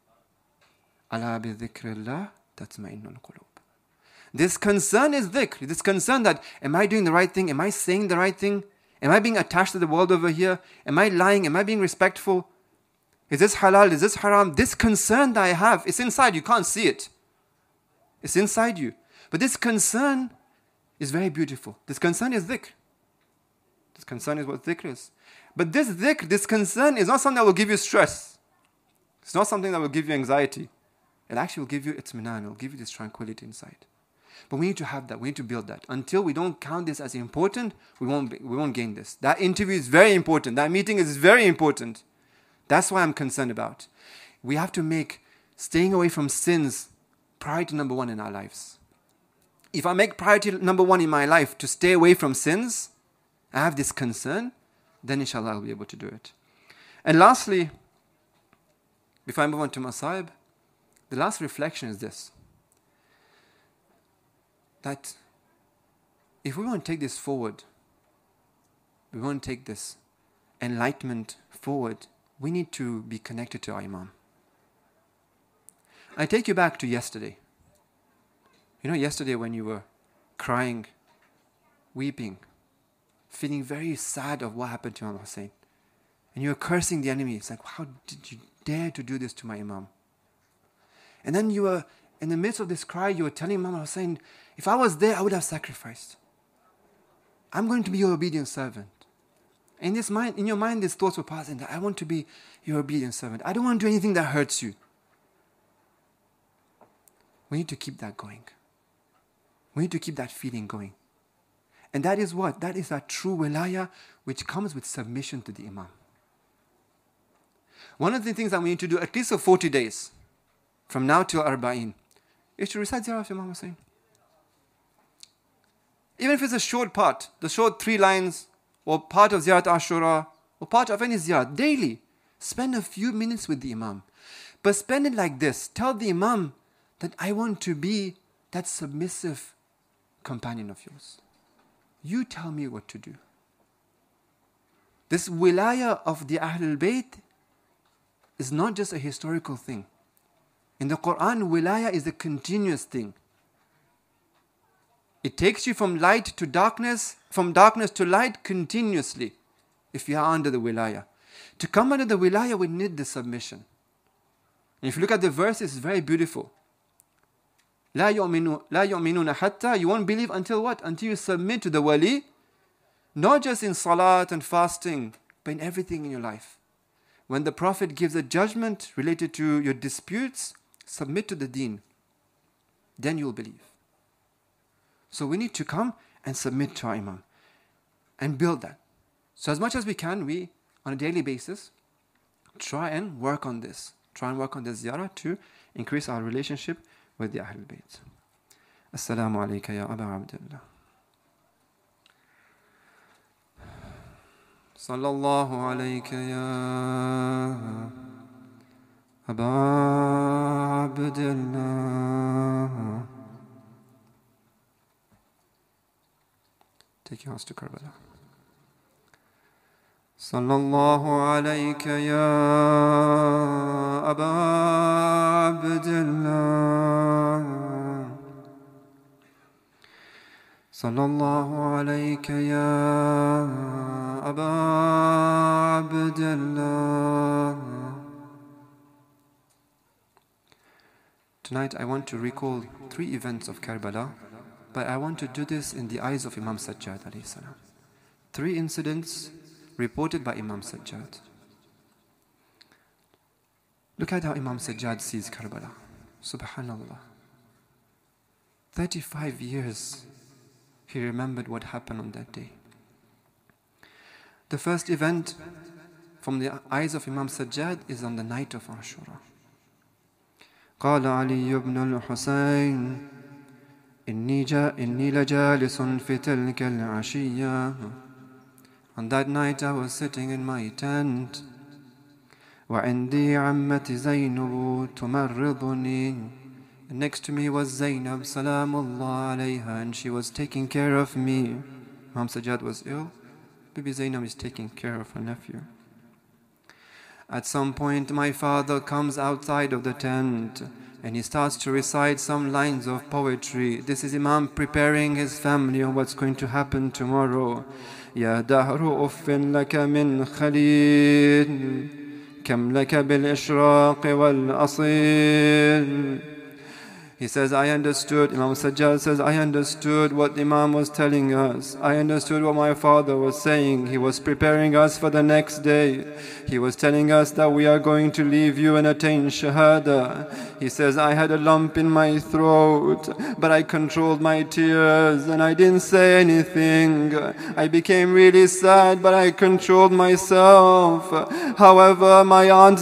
Ala bi dhikrillah tatma'innul qulub. This concern is dhikr. This concern that, am I doing the right thing? Am I saying the right thing? Am I being attached to the world over here? Am I lying? Am I being respectful? Is this halal? Is this haram? This concern that I have, it's inside. You can't see it. It's inside you. But this concern is very beautiful. This concern is dhikr. This concern is what dhikr is. But this dhikr, this concern is not something that will give you stress. It's not something that will give you anxiety. It actually will give you itminan. It will give you this tranquility inside. But we need to have that. We need to build that. Until we don't count this as important, we won't gain this. That interview is very important. That meeting is very important. That's why I'm concerned about. We have to make staying away from sins priority number one in our lives. If I make priority number one in my life to stay away from sins, I have this concern, then inshallah I'll be able to do it. And lastly, before I move on to Masaib, the last reflection is this. That if we want to take this forward, we want to take this enlightenment forward, we need to be connected to our Imam. I take you back to yesterday. You know, yesterday when you were crying, weeping, feeling very sad of what happened to Imam Hussein. And you were cursing the enemy. It's like, how did you dare to do this to my Imam? And then you were, in the midst of this cry, you were telling Imam Hussein, if I was there, I would have sacrificed. I'm going to be your obedient servant. In your mind, these thoughts were passing that I want to be your obedient servant. I don't want to do anything that hurts you. We need to keep that going. We need to keep that feeling going. And that is what? That is that true wilayah which comes with submission to the Imam. One of the things that we need to do, at least for 40 days, from now till Arba'in, is to recite Ziyarah of Imam Hussein. Even if it's a short part, the short 3 lines, or part of Ziyarat Ashura, or part of any Ziyarat, daily, spend a few minutes with the Imam. But spend it like this. Tell the Imam that I want to be that submissive companion of yours. You tell me what to do. This wilayah of the Ahlul Bayt is not just a historical thing. In the Quran, wilayah is a continuous thing. It takes you from light to darkness, from darkness to light continuously, if you are under the wilayah. To come under the wilayah, we need the submission. And if you look at the verse, it's very beautiful. لا يؤمنون حتى, you won't believe until what? Until you submit to the wali, not just in salat and fasting, but in everything in your life. When the Prophet gives a judgment related to your disputes, submit to the deen. Then you'll believe. So we need to come and submit to our Imam and build that. So as much as we can, we, on a daily basis, try and work on this. Try and work on this ziyarah to increase our relationship with the Ahlul Bayt. Assalamu alayka ya Aba Abdullah. صلى الله عليك يا أبا عبد الله. Take your hands to Karbala. صلى الله عليك يا أبا عبد الله. صلى الله عليك يا أبا عبد الله. Tonight I want to recall 3 events of Karbala, but I want to do this in the eyes of Imam Sajjad alayhi salam. 3 incidents reported by Imam Sajjad. Look at how Imam Sajjad sees Karbala. Subhanallah. 35 years he remembered what happened on that day. The first event from the eyes of Imam Sajjad is on the night of Ashura. قال علي بن الحسين إني لجالس في تلك العشية. On that night I was sitting in my tent. وعندي عمتي زينب تمرضني. And next to me was Zainab salamullah alayha, and she was taking care of me. Imam Sajjad was ill. Maybe Zainab is taking care of her nephew. At some point my father comes outside of the tent and he starts to recite some lines of poetry. This is Imam preparing his family on what's going to happen tomorrow. يا دهر أف لك من خليل كم لك بالإشراق والأصيل. He says, I understood, Imam Sajjad says, I understood what the Imam was telling us. I understood what my father was saying. He was preparing us for the next day. He was telling us that we are going to leave you and attain Shahada. He says, I had a lump in my throat, but I controlled my tears and I didn't say anything. I became really sad, but I controlled myself. However, my aunt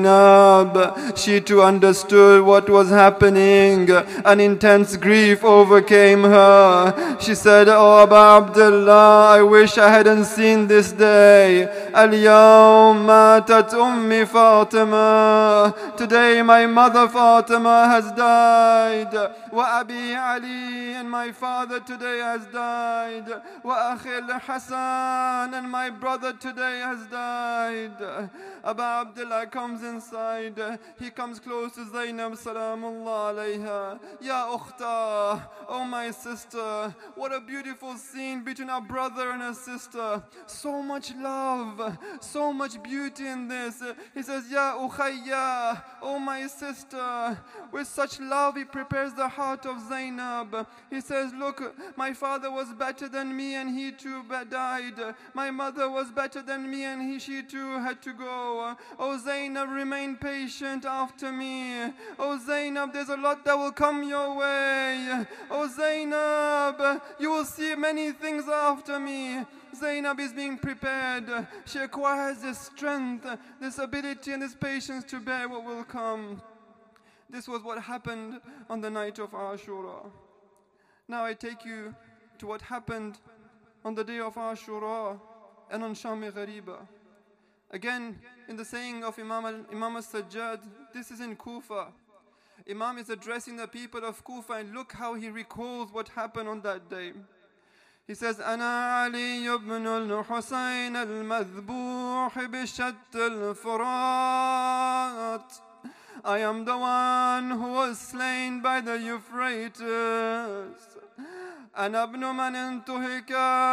Zainab, she too understood what was happening. An intense grief overcame her. She said, Oh Aba Abdullah, I wish I hadn't seen this day. Al-yawm matat ummi Fatima. Today my mother Fatima has died. Wa Abi Ali, and my father today has died. Wa Akhil Hassan, and my brother today has died. Aba Abdullah comes inside. He comes close to Zainab salamullah alayha. Ya ukhta, oh my sister, what a beautiful scene between a brother and a sister. So much love, so much beauty in this. He says, Ya ukhayya, oh my sister. With such love he prepares the heart of Zainab. He says, look, my father was better than me and he too died. My mother was better than me and she too had to go. Oh Zainab, remain patient after me. Oh Zainab, there's a lot that will come your way. Oh Zainab, you will see many things after me. Zainab is being prepared. She acquires this strength, this ability and this patience to bear what will come. This was what happened on the night of Ashura. Now I take you to what happened on the day of Ashura and on Sham-e Ghariba. Again, in the saying of Imam al-Sajjad, this is in Kufa. Imam is addressing the people of Kufa, and look how he recalls what happened on that day. He says, أنا علي بن الحسين المذبوح بشت الفرات. I am the one who was slain by the Euphrates. أنا ابن من انتهك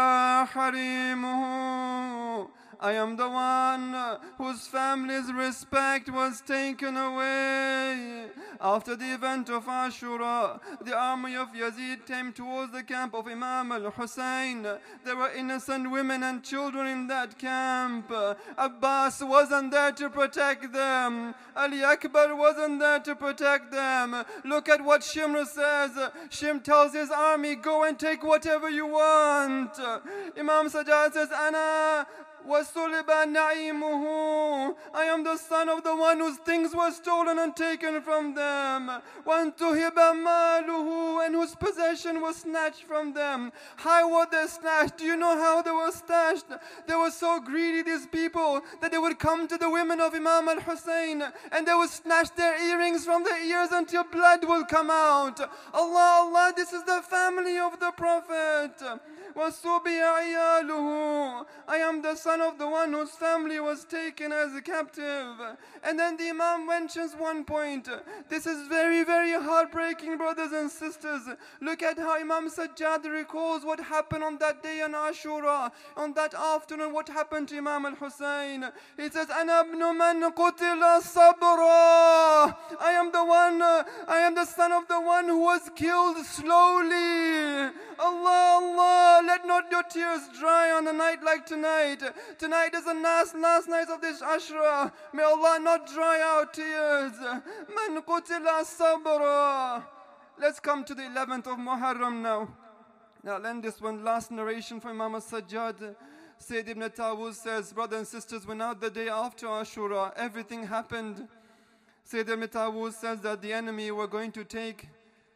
حريمه. I am the one whose family's respect was taken away. After the event of Ashura, the army of Yazid came towards the camp of Imam al-Hussein. There were innocent women and children in that camp. Abbas wasn't there to protect them. Ali Akbar wasn't there to protect them. Look at what Shimr says. Shimr tells his army, go and take whatever you want. Imam Sajjad says, Ana وَسُلِبَ نَعِيمُهُ. I am the son of the one whose things were stolen and taken from them. وَانْتُهِبَ مَالُهُ, and whose possession was snatched from them. How were they snatched? Do you know how they were snatched? They were so greedy, these people, that they would come to the women of Imam al-Hussein and they would snatch their earrings from their ears until blood will come out. Allah, Allah, this is the family of the Prophet. وَسُبِيَ عِيَالُهُ. I am the son of the one whose family was taken as a captive. And then the Imam mentions one point. This is very, very heartbreaking, brothers and sisters. Look at how Imam Sajjad recalls what happened on that day on Ashura, on that afternoon, what happened to Imam al-Hussein. He says, أَنَا ابْنُ مَنْ قُتِلَ صَبْرًا. I am the son of the one who was killed slowly. Allah, Allah, let not your tears dry on a night like tonight. Tonight is the last night of this Ashura. May Allah not dry our tears. Man qutila sabra. Let's come to the 11th of Muharram now. Now I'll end this one last narration from Imam Sajjad. Sayyid ibn Tawus says, brothers and sisters, when out the day after Ashura, everything happened. Sayyid ibn Tawus says that the enemy were going to take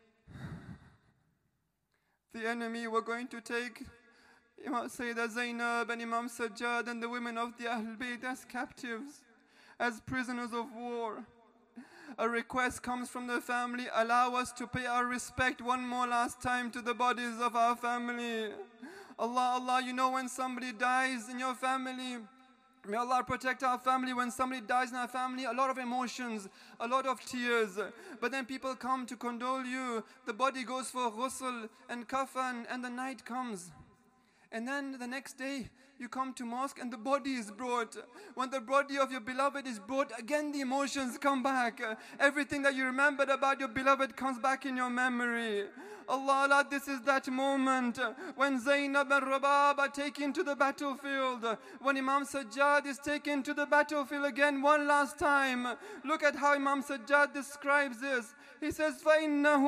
Sayyidah Zainab and Imam Sajjad and the women of the Ahlul Bayt as captives, as prisoners of war. A request comes from the family, allow us to pay our respect one more last time to the bodies of our family. Allah, Allah, you know when somebody dies in your family, may Allah protect our family. When somebody dies in our family, a lot of emotions, a lot of tears. But then people come to condole you. The body goes for ghusl and kafan, and the night comes. And then the next day, you come to mosque and the body is brought. When the body of your beloved is brought, again the emotions come back. Everything that you remembered about your beloved comes back in your memory. Allah, Allah, this is that moment when Zainab and Rabab are taken to the battlefield. When Imam Sajjad is taken to the battlefield again one last time. Look at how Imam Sajjad describes this. He says, فَإِنَّهُ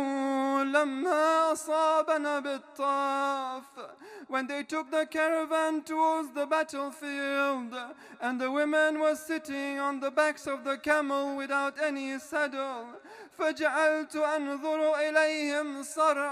لَمَّا أَصَابَنَا بِالطَّافِ. When they took the caravan towards the battlefield, and the women were sitting on the backs of the camel without any saddle, فَجَعَلْتُ أَنْظُرُ إِلَيْهِمْ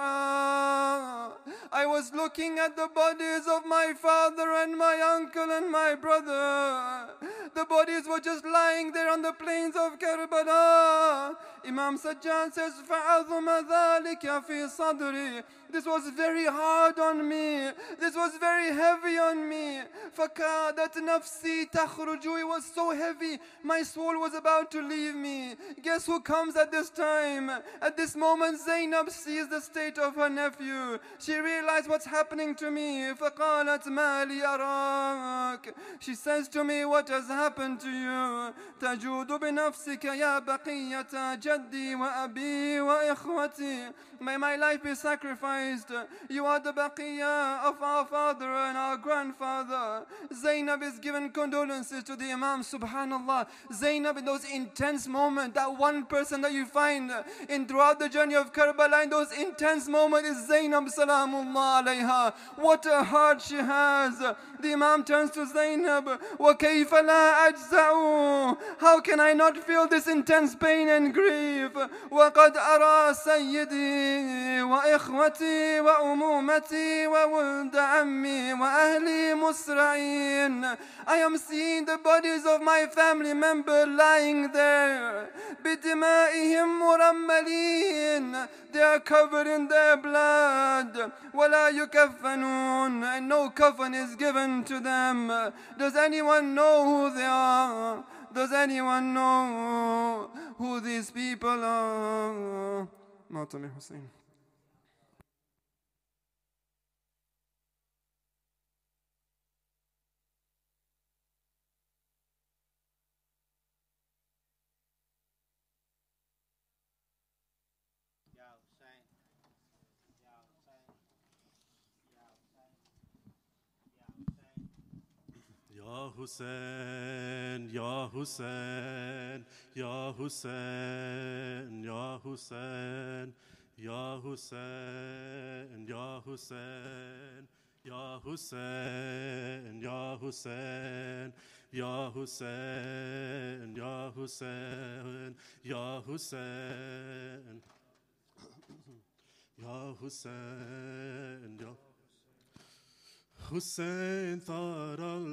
صَرْعًا. I was looking at the bodies of my father and my uncle and my brother. The bodies were just lying there on the plains of Karbala. Imam Sajjad says, فَعَظُمَ ذَلِكَ فِي صَدْرِي. This was very hard on me. This was very heavy on me. فَكَادَتْ نَفْسِي تَخْرُجُ. It was so heavy. My soul was about to leave me. Guess who comes at this time? At this moment, Zainab sees the state of her nephew. She realized what's happening to me. فَقَالَتْ مَا لِي أَرَاكَ. She says to me, what has happened to you? تَجُودُ بِنَفْسِكَ يَا بَقِيَّةَ جَدِّي وَأَبِي وَإِخْوَتِي. May my life be sacrificed. You are the baqiyah of our father and our grandfather. Zainab is giving condolences to the Imam, subhanallah. Zainab, in those intense moments, that one person that you find in throughout the journey of Karbala, in those intense moments is Zainab, salamullah alayha. What a heart she has. The Imam turns to Zainab, وَكَيْفَ لَا أَجْزَعُ. How can I not feel this intense pain and grief? وَقَدْ أَرَى سَيِّدِي وإخوتي وأمومتي وولد عمي وأهلي مسرعين. I am seeing the bodies of my family members lying there. بدمائهم مرملين. They are covered in their blood. ولا يكفنون. And no coffin is given to them. Does anyone know who they are? Does anyone know who these people are? Matami Hussein. Ya Hussein, Ya Hussein, Ya Hussein, Ya Hussein, Ya Hussein, Ya Hussein, Ya Hussein, Ya Hussein, Ya Hussein, Ya Hussein, Ya Hussein, Ya Hussein, Ya Hussein Thar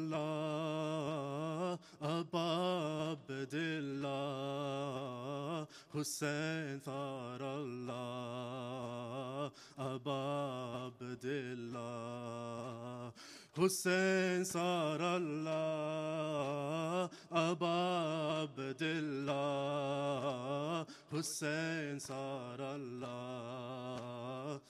Allah, Aba Abdillah, Hussein Thar Allah, Aba Abdillah, Hussein Thar Allah, Aba Abdillah, Hussein Thar Allah,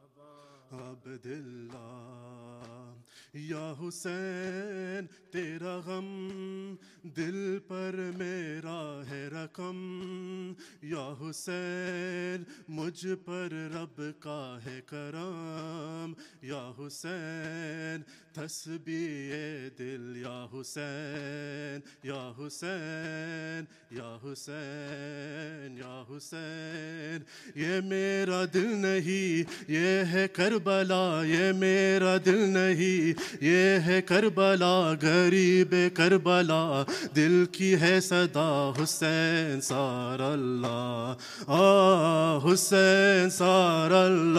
Abdillah. या हुसैन तेरा गम दिल पर मेरा है रकम या हुसैन मुझ पर रब का है करम या हुसैन तस्बीह दिल या हुसैन या हुसैन या हुसैन या हुसैन ये मेरा दिल नहीं ये है करबला ये मेरा दिल नहीं ये है करबला गरीब करबला दिल की है सदा हुसैन सार अल्लाह हुसैन सार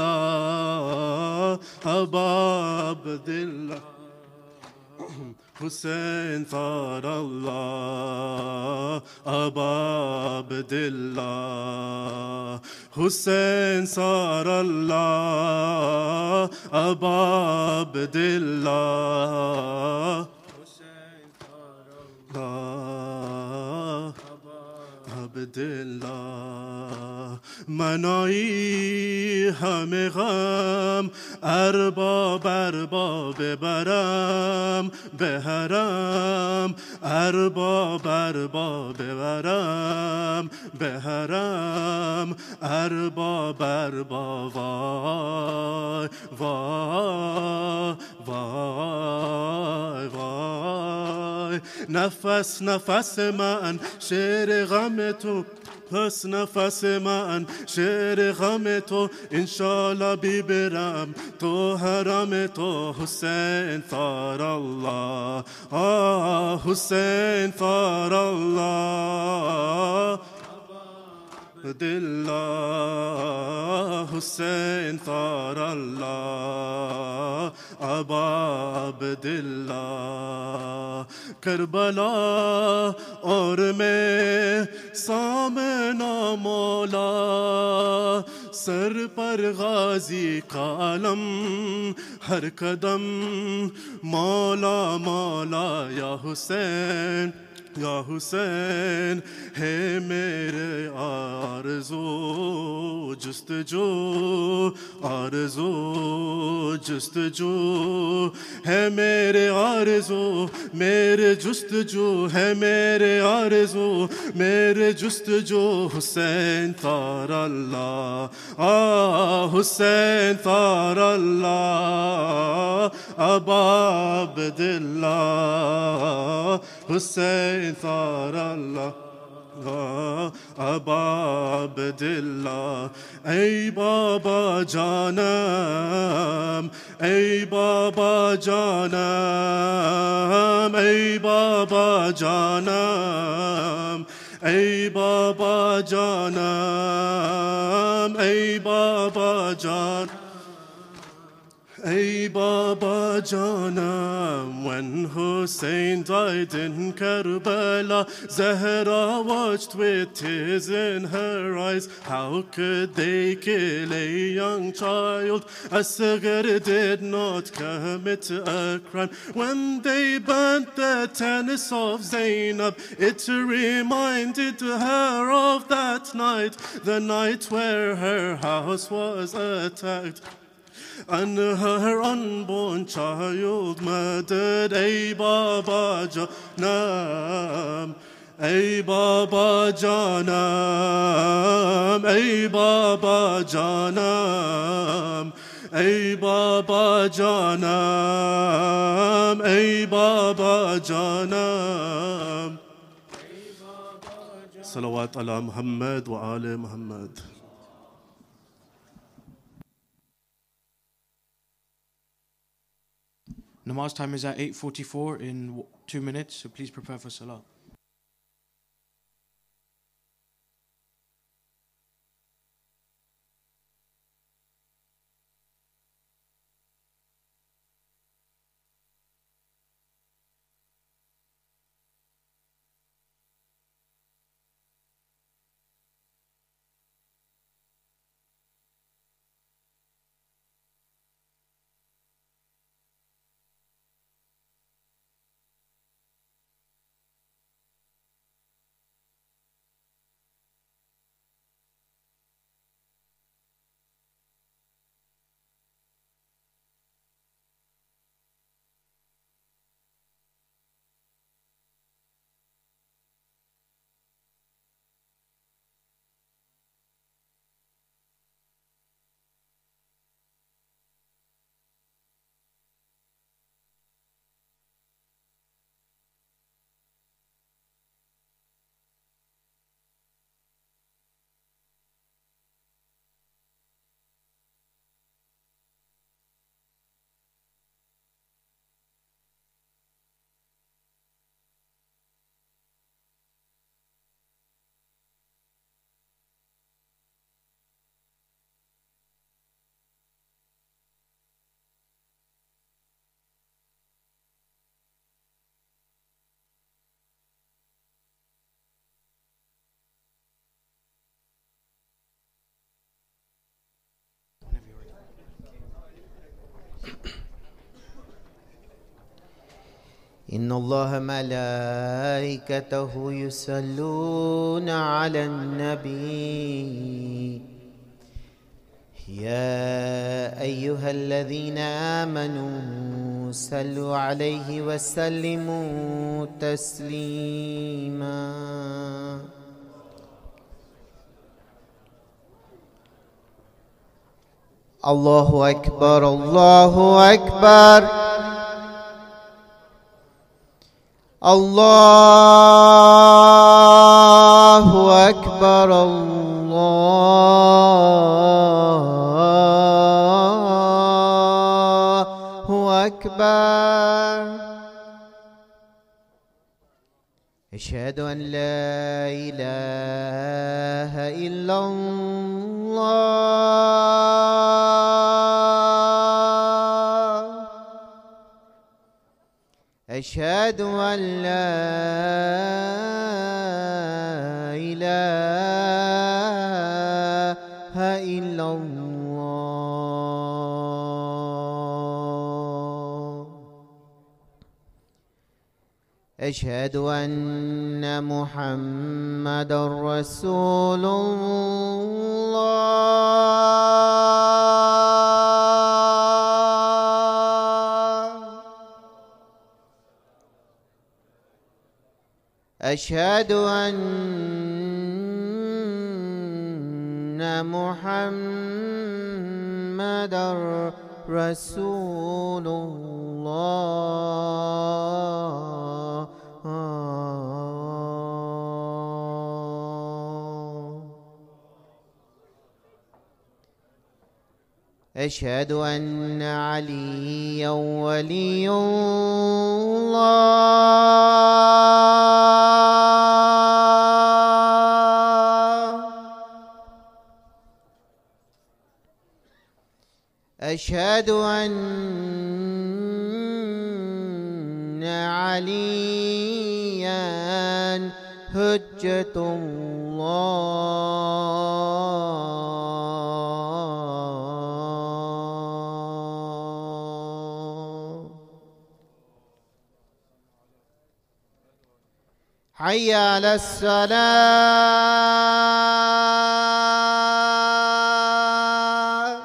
अल्लाह अबाब दिल हुसैन सार अल्लाह अबाब दिल्ला हुसैन सार अल्लाह अबाब दिल्ला अब्दुल्ला मनाई हमें गम अरबाब अरबाब बरम बेहरम अरबाब अरबाब बरम बेहरम अरबाब अरबाब वाय वाय वाय नफस नफस मन शेर गम तो बस नफस मन शेर गम तो इंशाल्लाह बिबरम तो हरम तो हुसैन तार अल्लाह हुसैन तार अल्लाह दिल्ला हुसैन तार अल्लाह अबाब दिल्ला करबला और मैं सामना मौला सर पर गाजी का अलम हर कदम मौला मौला या हुसैन है मेरे आरज़ो जुस्तजो आरज़ो जुस्तजो है मेरे आरज़ो मेरे जुस्तजो है मेरे आरज़ो मेरे जुस्तजो हुसैन तार अल्लाह हुसैन तार अल्लाह अबाब दिल्ला हुसैन तार अल्लाह अबाब दिल्ला ऐ बाबा जानम ऐ बाबा जानम ऐ बाबा जानम ऐ बाबा जानम ऐ बाबा जान Ay Baba Janam, when Hussein died in Karbala, Zahra watched with tears in her eyes. How could they kill a young child? Asghar did not commit a crime. When they burnt the tennis of Zainab, it reminded her of that night, the night where her house was attacked and her unborn child murdered. Ay Baba Janam, ay Baba Janam, ay Baba Janam, ay Baba Janam, ay Baba Janam. Salawat ala Muhammad wa ala Muhammad. Namaz time is at 8:44 in 2 minutes, so please prepare for salah. إن الله ملائكته يصلون على النبي يا أيها الذين آمنوا صلوا عليه وسلموا تسليما الله أكبر الله أكبر الله أكبر الله أكبر أشهد أن لا إله إلا الله أشهد أن لا إله إلا الله أشهد أن محمدا رسول الله أشهد أن محمدا رسول الله أشهد أن عليا ولي الله أشهد أن عليا حجة الله حي على الصلاة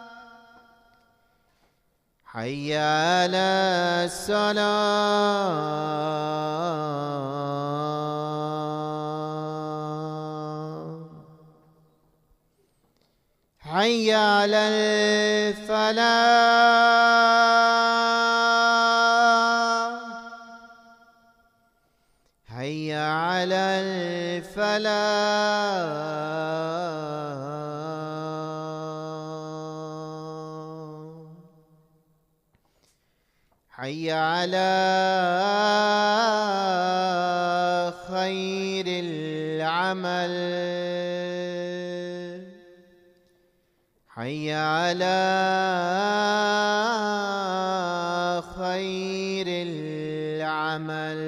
حي على الصلاة حي على الفلاح حي على الفلاح حي على خير العمل حي على خير العمل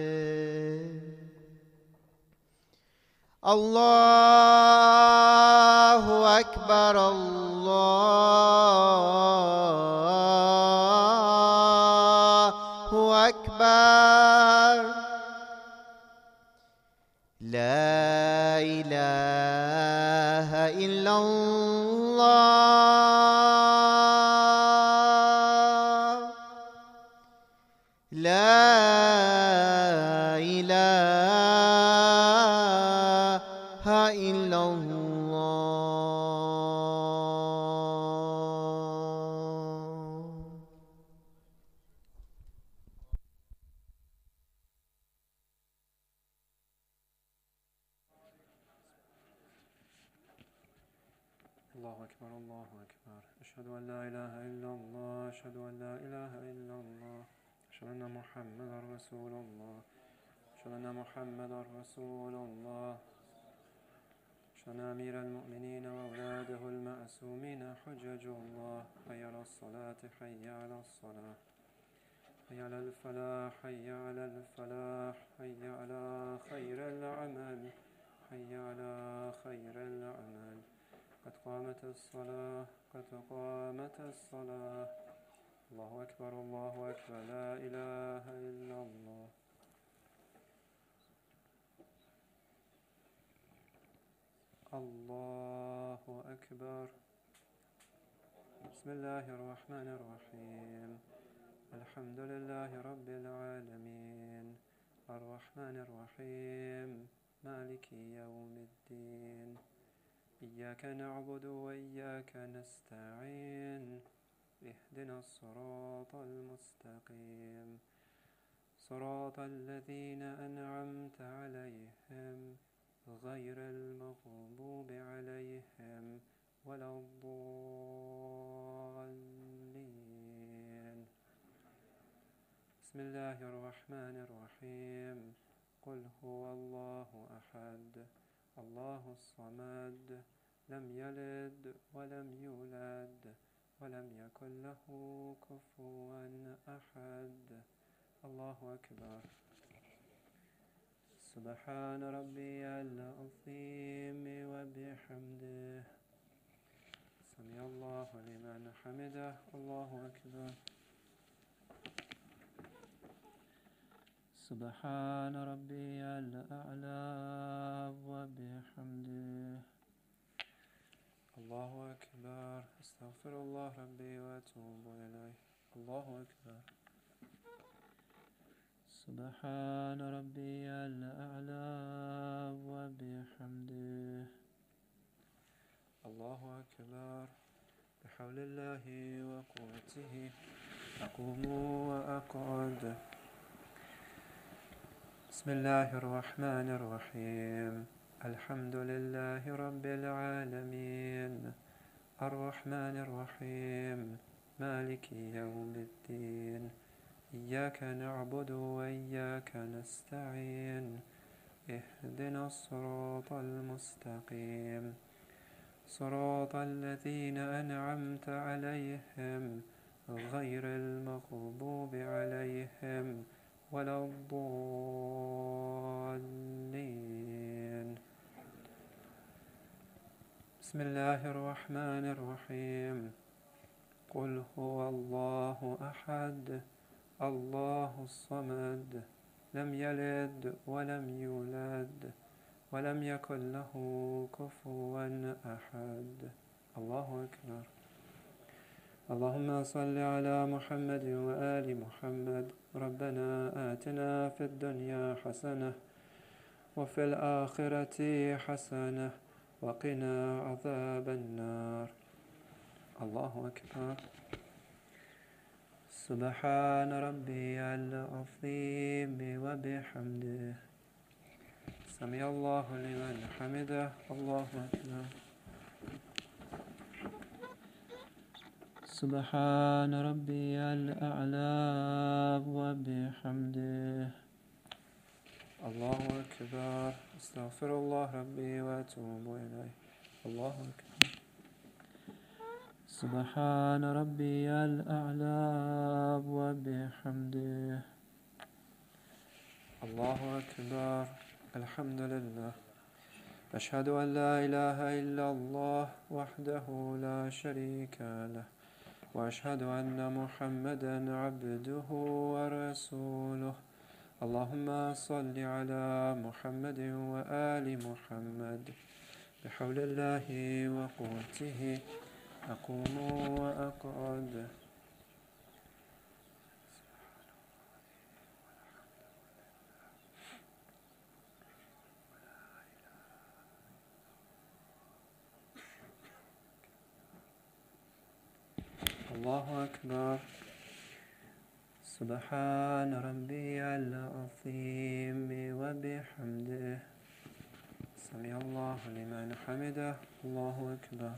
الله أكبر الله أكبر لا إله إلا الله لا إله إلا الله الله أكبر الله أكبر أشهد أن لا إله إلا الله أشهد أن لا إله إلا الله أشهد أن محمدا رسول الله أشهد أن محمدا رسول الله أشهد أن أمير المؤمنين وأولاده المأسومين حجج الله حي على الصلاة حي على الصلاة حي على الفلاح حي على الفلاح حي على خير العمل حي على خير العمل قد قامت الصلاة قد قامت الصلاة الله أكبر الله أكبر لا إله إلا الله الله أكبر بسم الله الرحمن الرحيم الحمد لله رب العالمين الرحمن الرحيم مالك يوم الدين إياك نعبد وإياك نستعين اهدنا الصراط المستقيم صراط الذين أنعمت عليهم غير المغضوب عليهم ولا الضالين بسم الله الرحمن الرحيم قل هو الله أحد الله الصمد لم يلد ولم يولد ولم يكن له كفوا أحد الله أكبر سبحان ربي العظيم وبحمده سمع الله لمن حمده الله أكبر سبحان ربي الأعلى وبحمده الله أكبر أستغفر الله ربي وأتوب إليه الله أكبر سبحان ربي الأعلى وبحمده الله أكبر بحول الله وقوته أقوم وأقعد بسم الله الرحمن الرحيم الحمد لله رب العالمين الرحمن الرحيم مالك يوم الدين إياك نعبد وإياك نستعين اهدنا الصراط المستقيم صراط الذين أنعمت عليهم غير المغضوب عليهم ولا الضالين بسم الله الرحمن الرحيم قل هو الله أحد الله الصمد لم يلد ولم يولد ولم يكن له كفوا أحد الله أكبر اللهم صل على محمد وآل محمد ربنا آتنا في الدنيا حسنة وفي الآخرة حسنة وقنا عذاب النار الله أكبر سبحان ربي العظيم وبحمده سمع الله لمن حمده الله أكبر سبحان ربي الأعلى وبحمده. الله أكبر. أستغفر الله ربي وأتوب إليه. الله أكبر. سبحان ربي الأعلى وبحمده. الله أكبر. الحمد لله. أشهد أن لا إله إلا الله وحده لا شريك له، وأشهد أن محمدا عبده ورسوله. اللهم صل على محمد وآل محمد. بحول الله وقوته أقوم وأقعد. الله أكبر. سبحان ربي العظيم وبحمده. سمع الله لمن حمده. الله أكبر.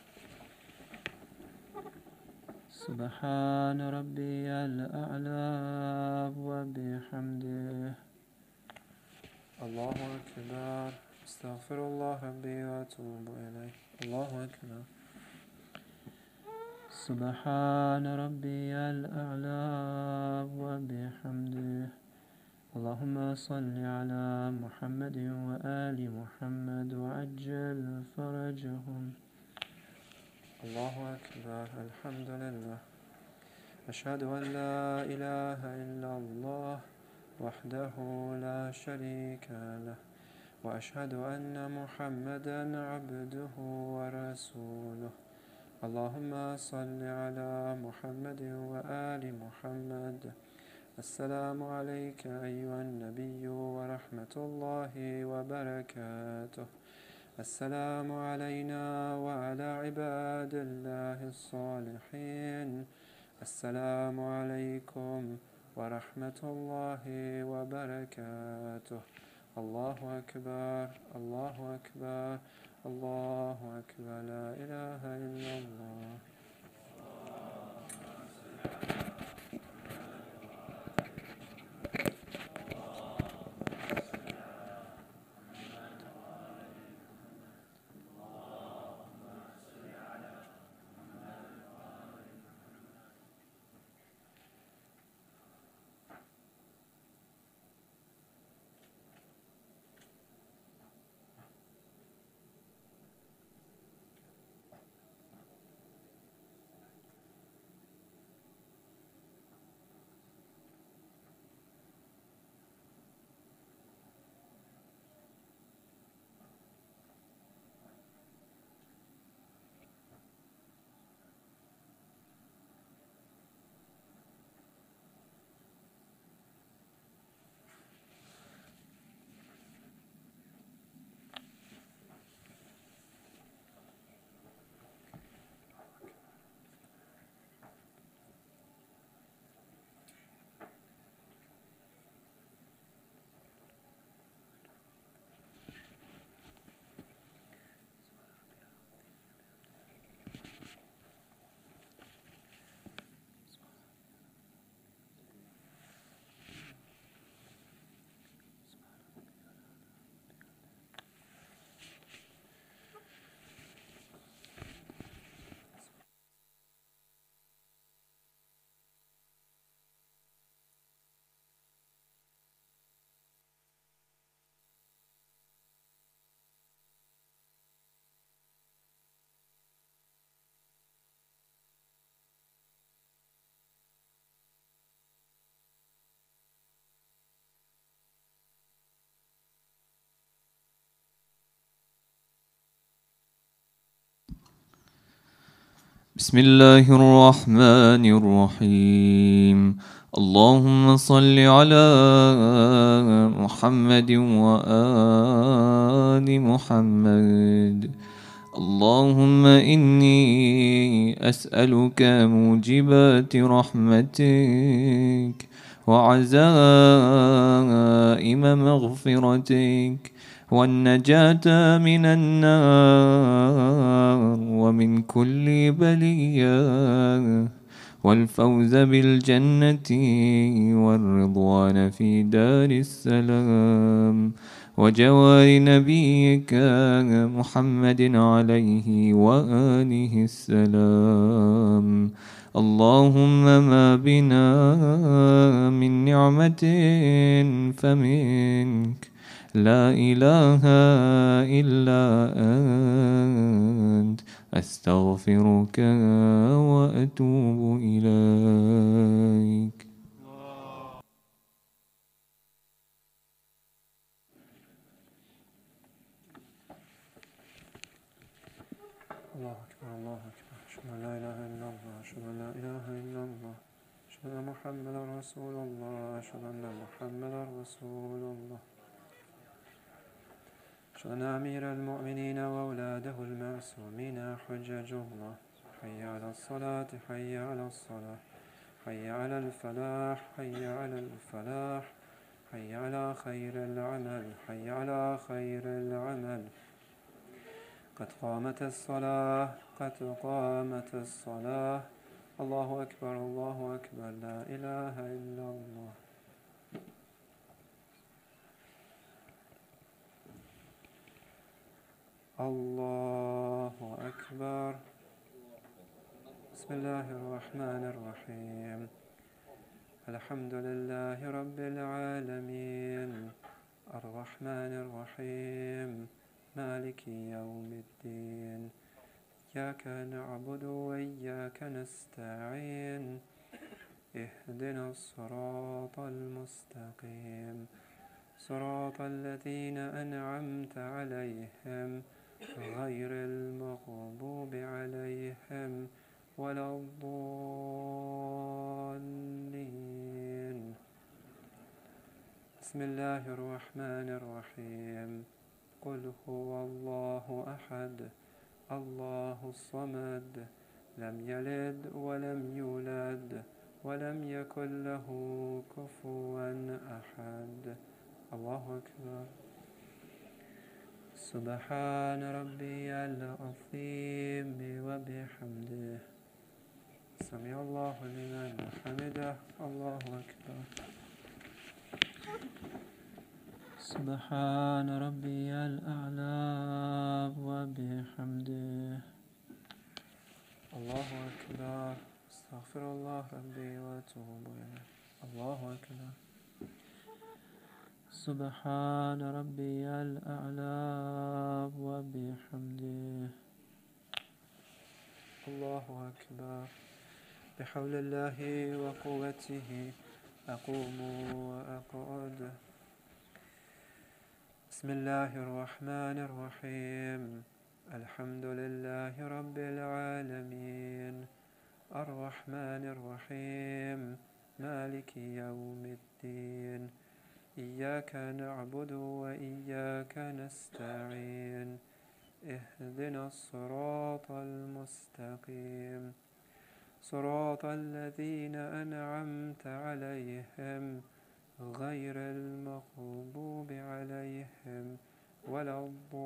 سبحان ربي الأعلى وبحمده. الله أكبر. استغفر الله ربي وأتوب إليه. الله أكبر. سبحان ربي الأعلى وبحمده. اللهم صل على محمد وآل محمد وعجل فرجهم. الله أكبر. الحمد لله. أشهد أن لا إله إلا الله وحده لا شريك له، وأشهد أن محمدا عبده ورسوله. اللهم صل على محمد وآل محمد. السلام عليك أيها النبي ورحمة الله وبركاته. السلام علينا وعلى عباد الله الصالحين. السلام عليكم ورحمة الله وبركاته. الله أكبر. الله أكبر. الله أكبر. لا إله إلا الله. بسم الله الرحمن الرحيم. اللهم صل على محمد وآل محمد. اللهم إني أسألك موجبات رحمتك وعزائم مغفرتك والنجاة من النار ومن كل بلية، والفوز بالجنة والرضوان في دار السلام، وجوار نبيك محمد عليه وآله السلام. اللهم ما بنا من نعمة فمنك، لا إله إلا أنت، أستغفرك وأتوب إليك. الله أكبر الله أكبر، أشهد أن لا إله إلا الله، أشهد أن لا إله إلا الله، أشهد أن محمدا رسول الله، أشهد أن محمدا رسول الله، أشهد أن أمير المؤمنين وأولاده المعصومين حجج الله. حي على الصلاة، حي على الصلاة، حي على الفلاح، حي على الفلاح، حي على خير العمل، حي على خير العمل. قد قامت الصلاة، قد قامت الصلاة. الله أكبر الله أكبر، لا إله إلا الله. الله أكبر. بسم الله الرحمن الرحيم. الحمد لله رب العالمين، الرحمن الرحيم، مالك يوم الدين. إياك نعبد وإياك نستعين، اهدنا الصراط المستقيم، صراط الذين أنعمت عليهم غير المغضوب عليهم ولا الضالين. بسم الله الرحمن الرحيم. قل هو الله أحد، الله الصمد، لم يلد ولم يولد ولم يكن له كفوا أحد. الله أكبر. سبحان ربي العظيم وبحمده، سمع الله لمن حمده. الله أكبر. سبحان ربي الأعلى وبحمده. الله أكبر. استغفر الله ربي وأتوب إليه. الله أكبر. سبحان ربي الأعلى وبحمده. الله أكبر. بحول الله وقوته أقوم وأقعد. بسم الله الرحمن الرحيم. الحمد لله رب العالمين، الرحمن الرحيم، مالك يوم الدين. إياك نعبد وإياك نستعين، اهدنا الصراط المستقيم، صراط الذين أنعمت عليهم غير المغضوب عليهم ولا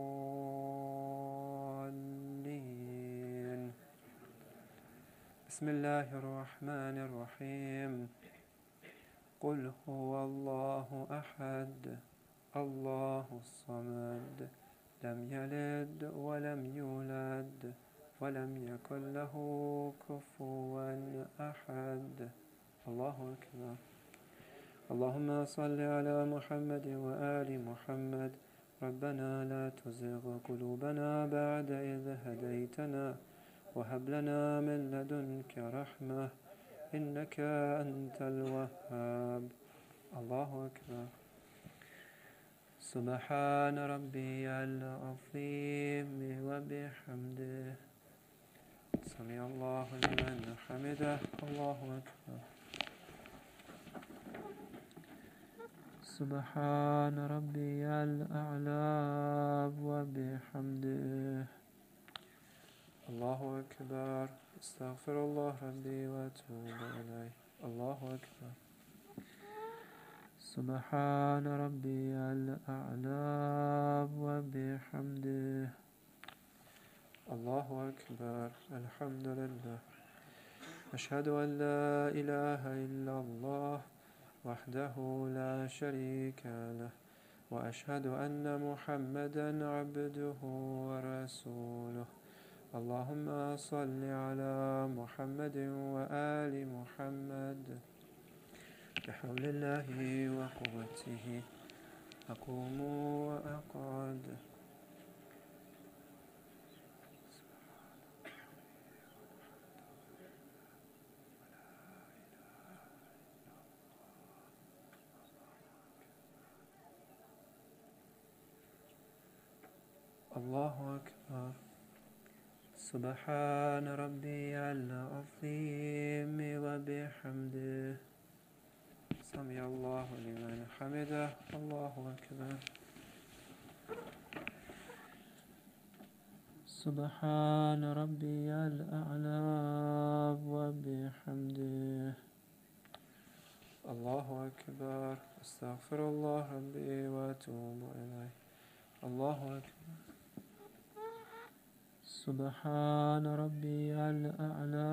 الضالين. بسم الله الرحمن الرحيم. قل هو الله أحد، الله الصمد، لم يلد ولم يولد ولم يكن له كفوا أحد. الله أكبر. اللهم صل على محمد وآل محمد. ربنا لا تزغ قلوبنا بعد إذ هديتنا، وهب لنا من لدنك رحمة، إنك أنت الوهاب. الله أكبر. سبحان ربي العظيم وبحمده، سمع الله لمن حمده. الله أكبر. سبحان ربي الأعلى وبحمده. الله أكبر. استغفر الله ربي وأتوب إليه. الله أكبر. سبحان ربي الأعلى وبحمده. الله أكبر. الحمد لله. أشهد أن لا إله إلا الله وحده لا شريك له، وأشهد أن محمدا عبده ورسوله. اللهم صل على محمد وآل محمد. بحول الله وقوته أقوم وأقعد. الله أكبر. سبحان ربي العظيم وبحمده. سمع الله لمن حمده. الله أكبر. سبحان ربي الأعلى وبحمده. الله أكبر. أستغفر الله ربي وأتوب إليه. الله أكبر. سبحان ربي الأعلى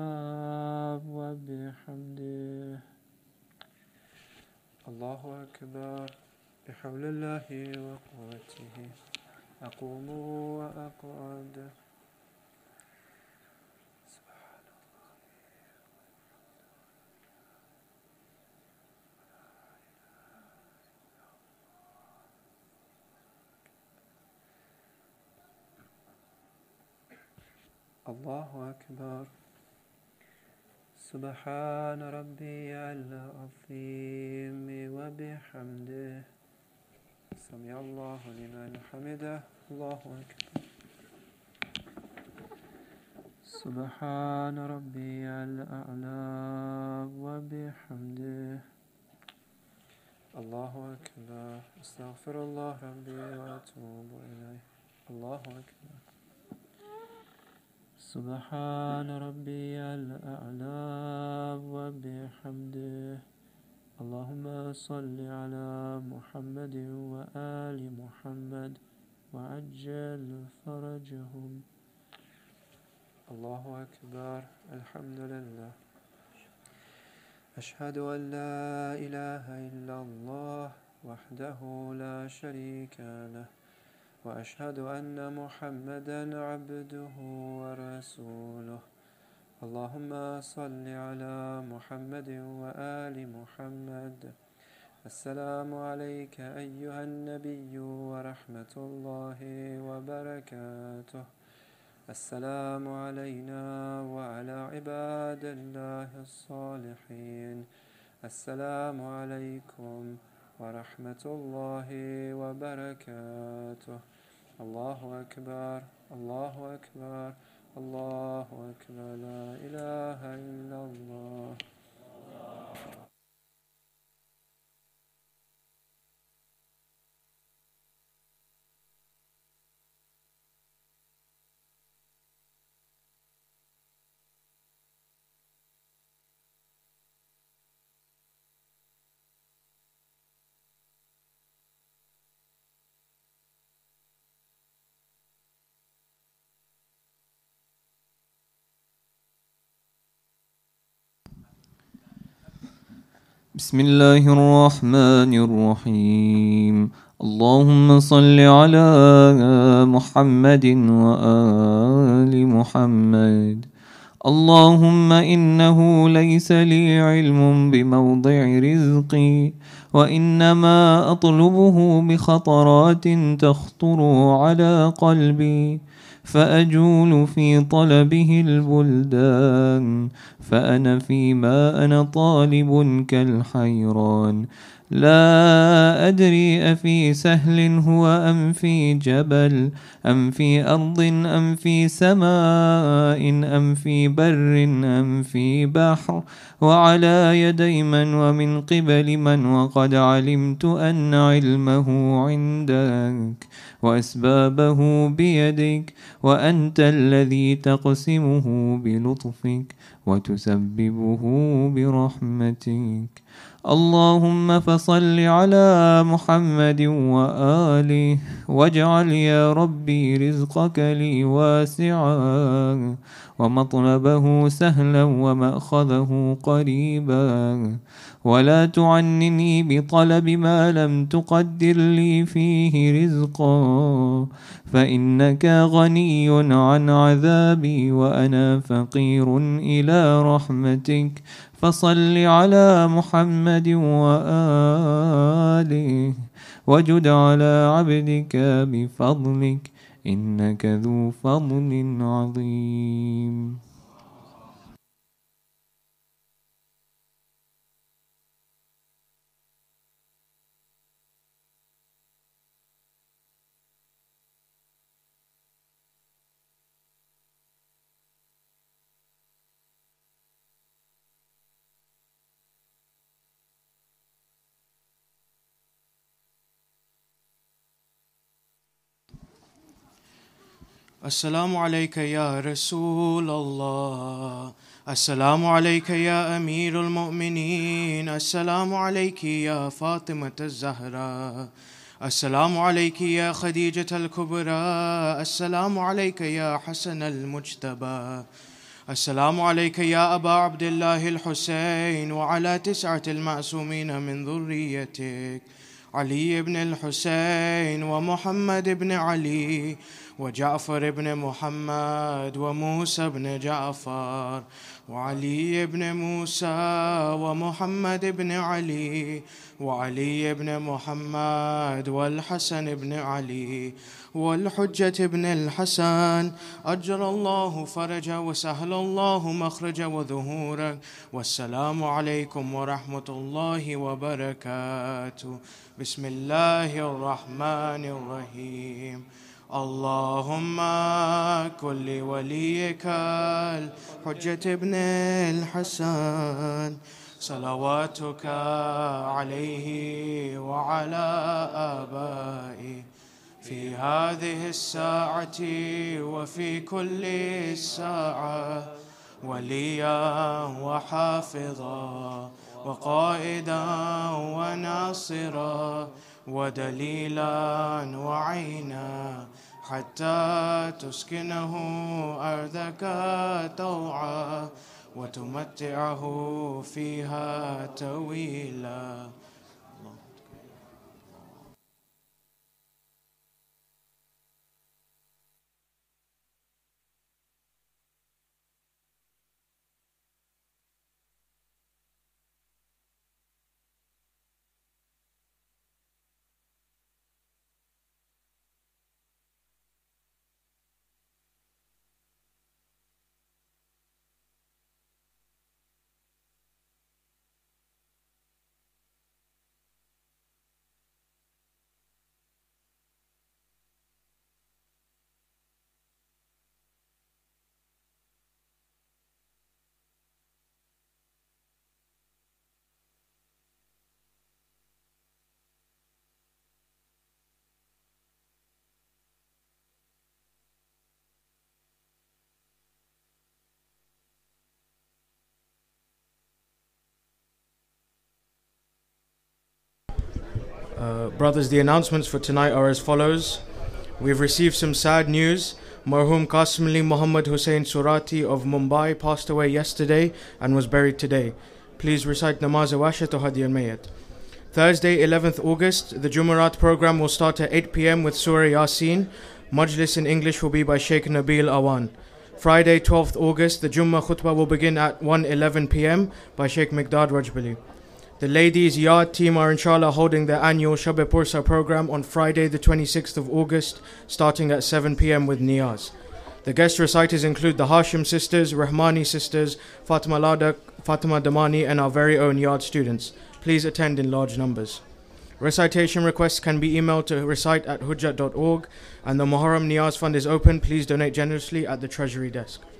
وبحمده. الله أكبر. بحول الله وقوته أقوم وأقعد. الله أكبر. سبحان ربي العظيم وبحمده. سمع الله لمن حمده. الله أكبر. سبحان ربي الأعلى وبحمده. الله أكبر. أستغفر الله ربي وأتوب إليه. الله أكبر. سبحان ربي الأعلى وبحمده. اللهم صل على محمد وآل محمد وعجل فرجهم. الله أكبر. الحمد لله. أشهد أن لا إله إلا الله وحده لا شريك له، وأشهد أن محمدا عبده ورسوله. اللهم صل على محمد وآل محمد. السلام عليك أيها النبي ورحمة الله وبركاته. السلام علينا وعلى عباد الله الصالحين. السلام عليكم ورحمة الله وبركاته. الله أكبر. الله أكبر. الله أكبر. لا إله إلا الله. بسم الله الرحمن الرحيم. اللهم صل على محمد وآل محمد. اللهم إنه ليس لي علم بموضع رزقي، وإنما أطلبه بخطرات تخطر على قلبي، فأجول في طلبه البلدان، فأنا فيما أنا طالب كالحيران، لا أدري أفي سهل هو أم في جبل، أم في أرض أم في سماء، أم في بر أم في بحر، وعلى يدي من ومن قبل من، وقد علمت أن علمه عندك وأسبابه بيدك، وأنت الذي تقسمه بلطفك وتسببه برحمتك. اللهم فصل على محمد وآله واجعل يا ربي رزقك لي واسعا ومطلبه سهلا ومأخذه قريبا، ولا تعنني بطلب ما لم تقدر لي فيه رزقا، فإنك غني عن عذابي وأنا فقير إلى رحمتك. فصل على محمد وآله وجد على عبدك بفضلك إنك ذو فضل عظيم. السلام عليك يا رسول الله، السلام عليك يا أمير المؤمنين، السلام عليك يا فاطمة الزهراء، السلام عليك يا خديجة الكبرى، السلام عليك يا حسن المجتبى، السلام عليك يا أبا عبد الله الحسين وعلى 9 المعصومين من ذريتك، علي بن الحسين ومحمد بن علي وجعفر بن محمد وموسى بن جعفر وعلي بن موسى ومحمد بن علي وعلي بن محمد والحسن بن علي والحجة بن الحسن، أجر الله فرجه وسهل الله مخرجه وظهوره، والسلام عليكم ورحمة الله وبركاته. بسم الله الرحمن الرحيم. اللهم كن لوليك الحجة بن الحسن صلواتك عليه وعلى آبائه في هذه الساعة وفي كل ساعة وليا وحافظا وقائدا وناصرا ودليلا وعينا حتى تسكنه أرضك طوعا وتمتعه فيها طويلا. Brothers, the announcements for tonight are as follows. We've received some sad news. Marhum Qasim Ali Muhammad Hussain Surati of Mumbai passed away yesterday and was buried today. Please recite Namaz Washa to Hadi al-Mayyat. Thursday, 11th August, the Jumerat program will start at 8 p.m. with Surah Yasin. Majlis in English will be by Sheikh Nabil Awan. Friday, 12th August, the Jummah khutbah will begin at 1:11 p.m. by Sheikh Miqdad Rajbali. The ladies' yard team are inshallah holding their annual Shab-e Pursa program on Friday the 26th of August starting at 7 p.m. with Niyaz. The guest reciters include the Hashim sisters, Rahmani sisters, Fatima Ladak, Fatima Damani and our very own yard students. Please attend in large numbers. Recitation requests can be emailed to recite@hujjat.org and the Muharram Niyaz Fund is open. Please donate generously at the Treasury desk.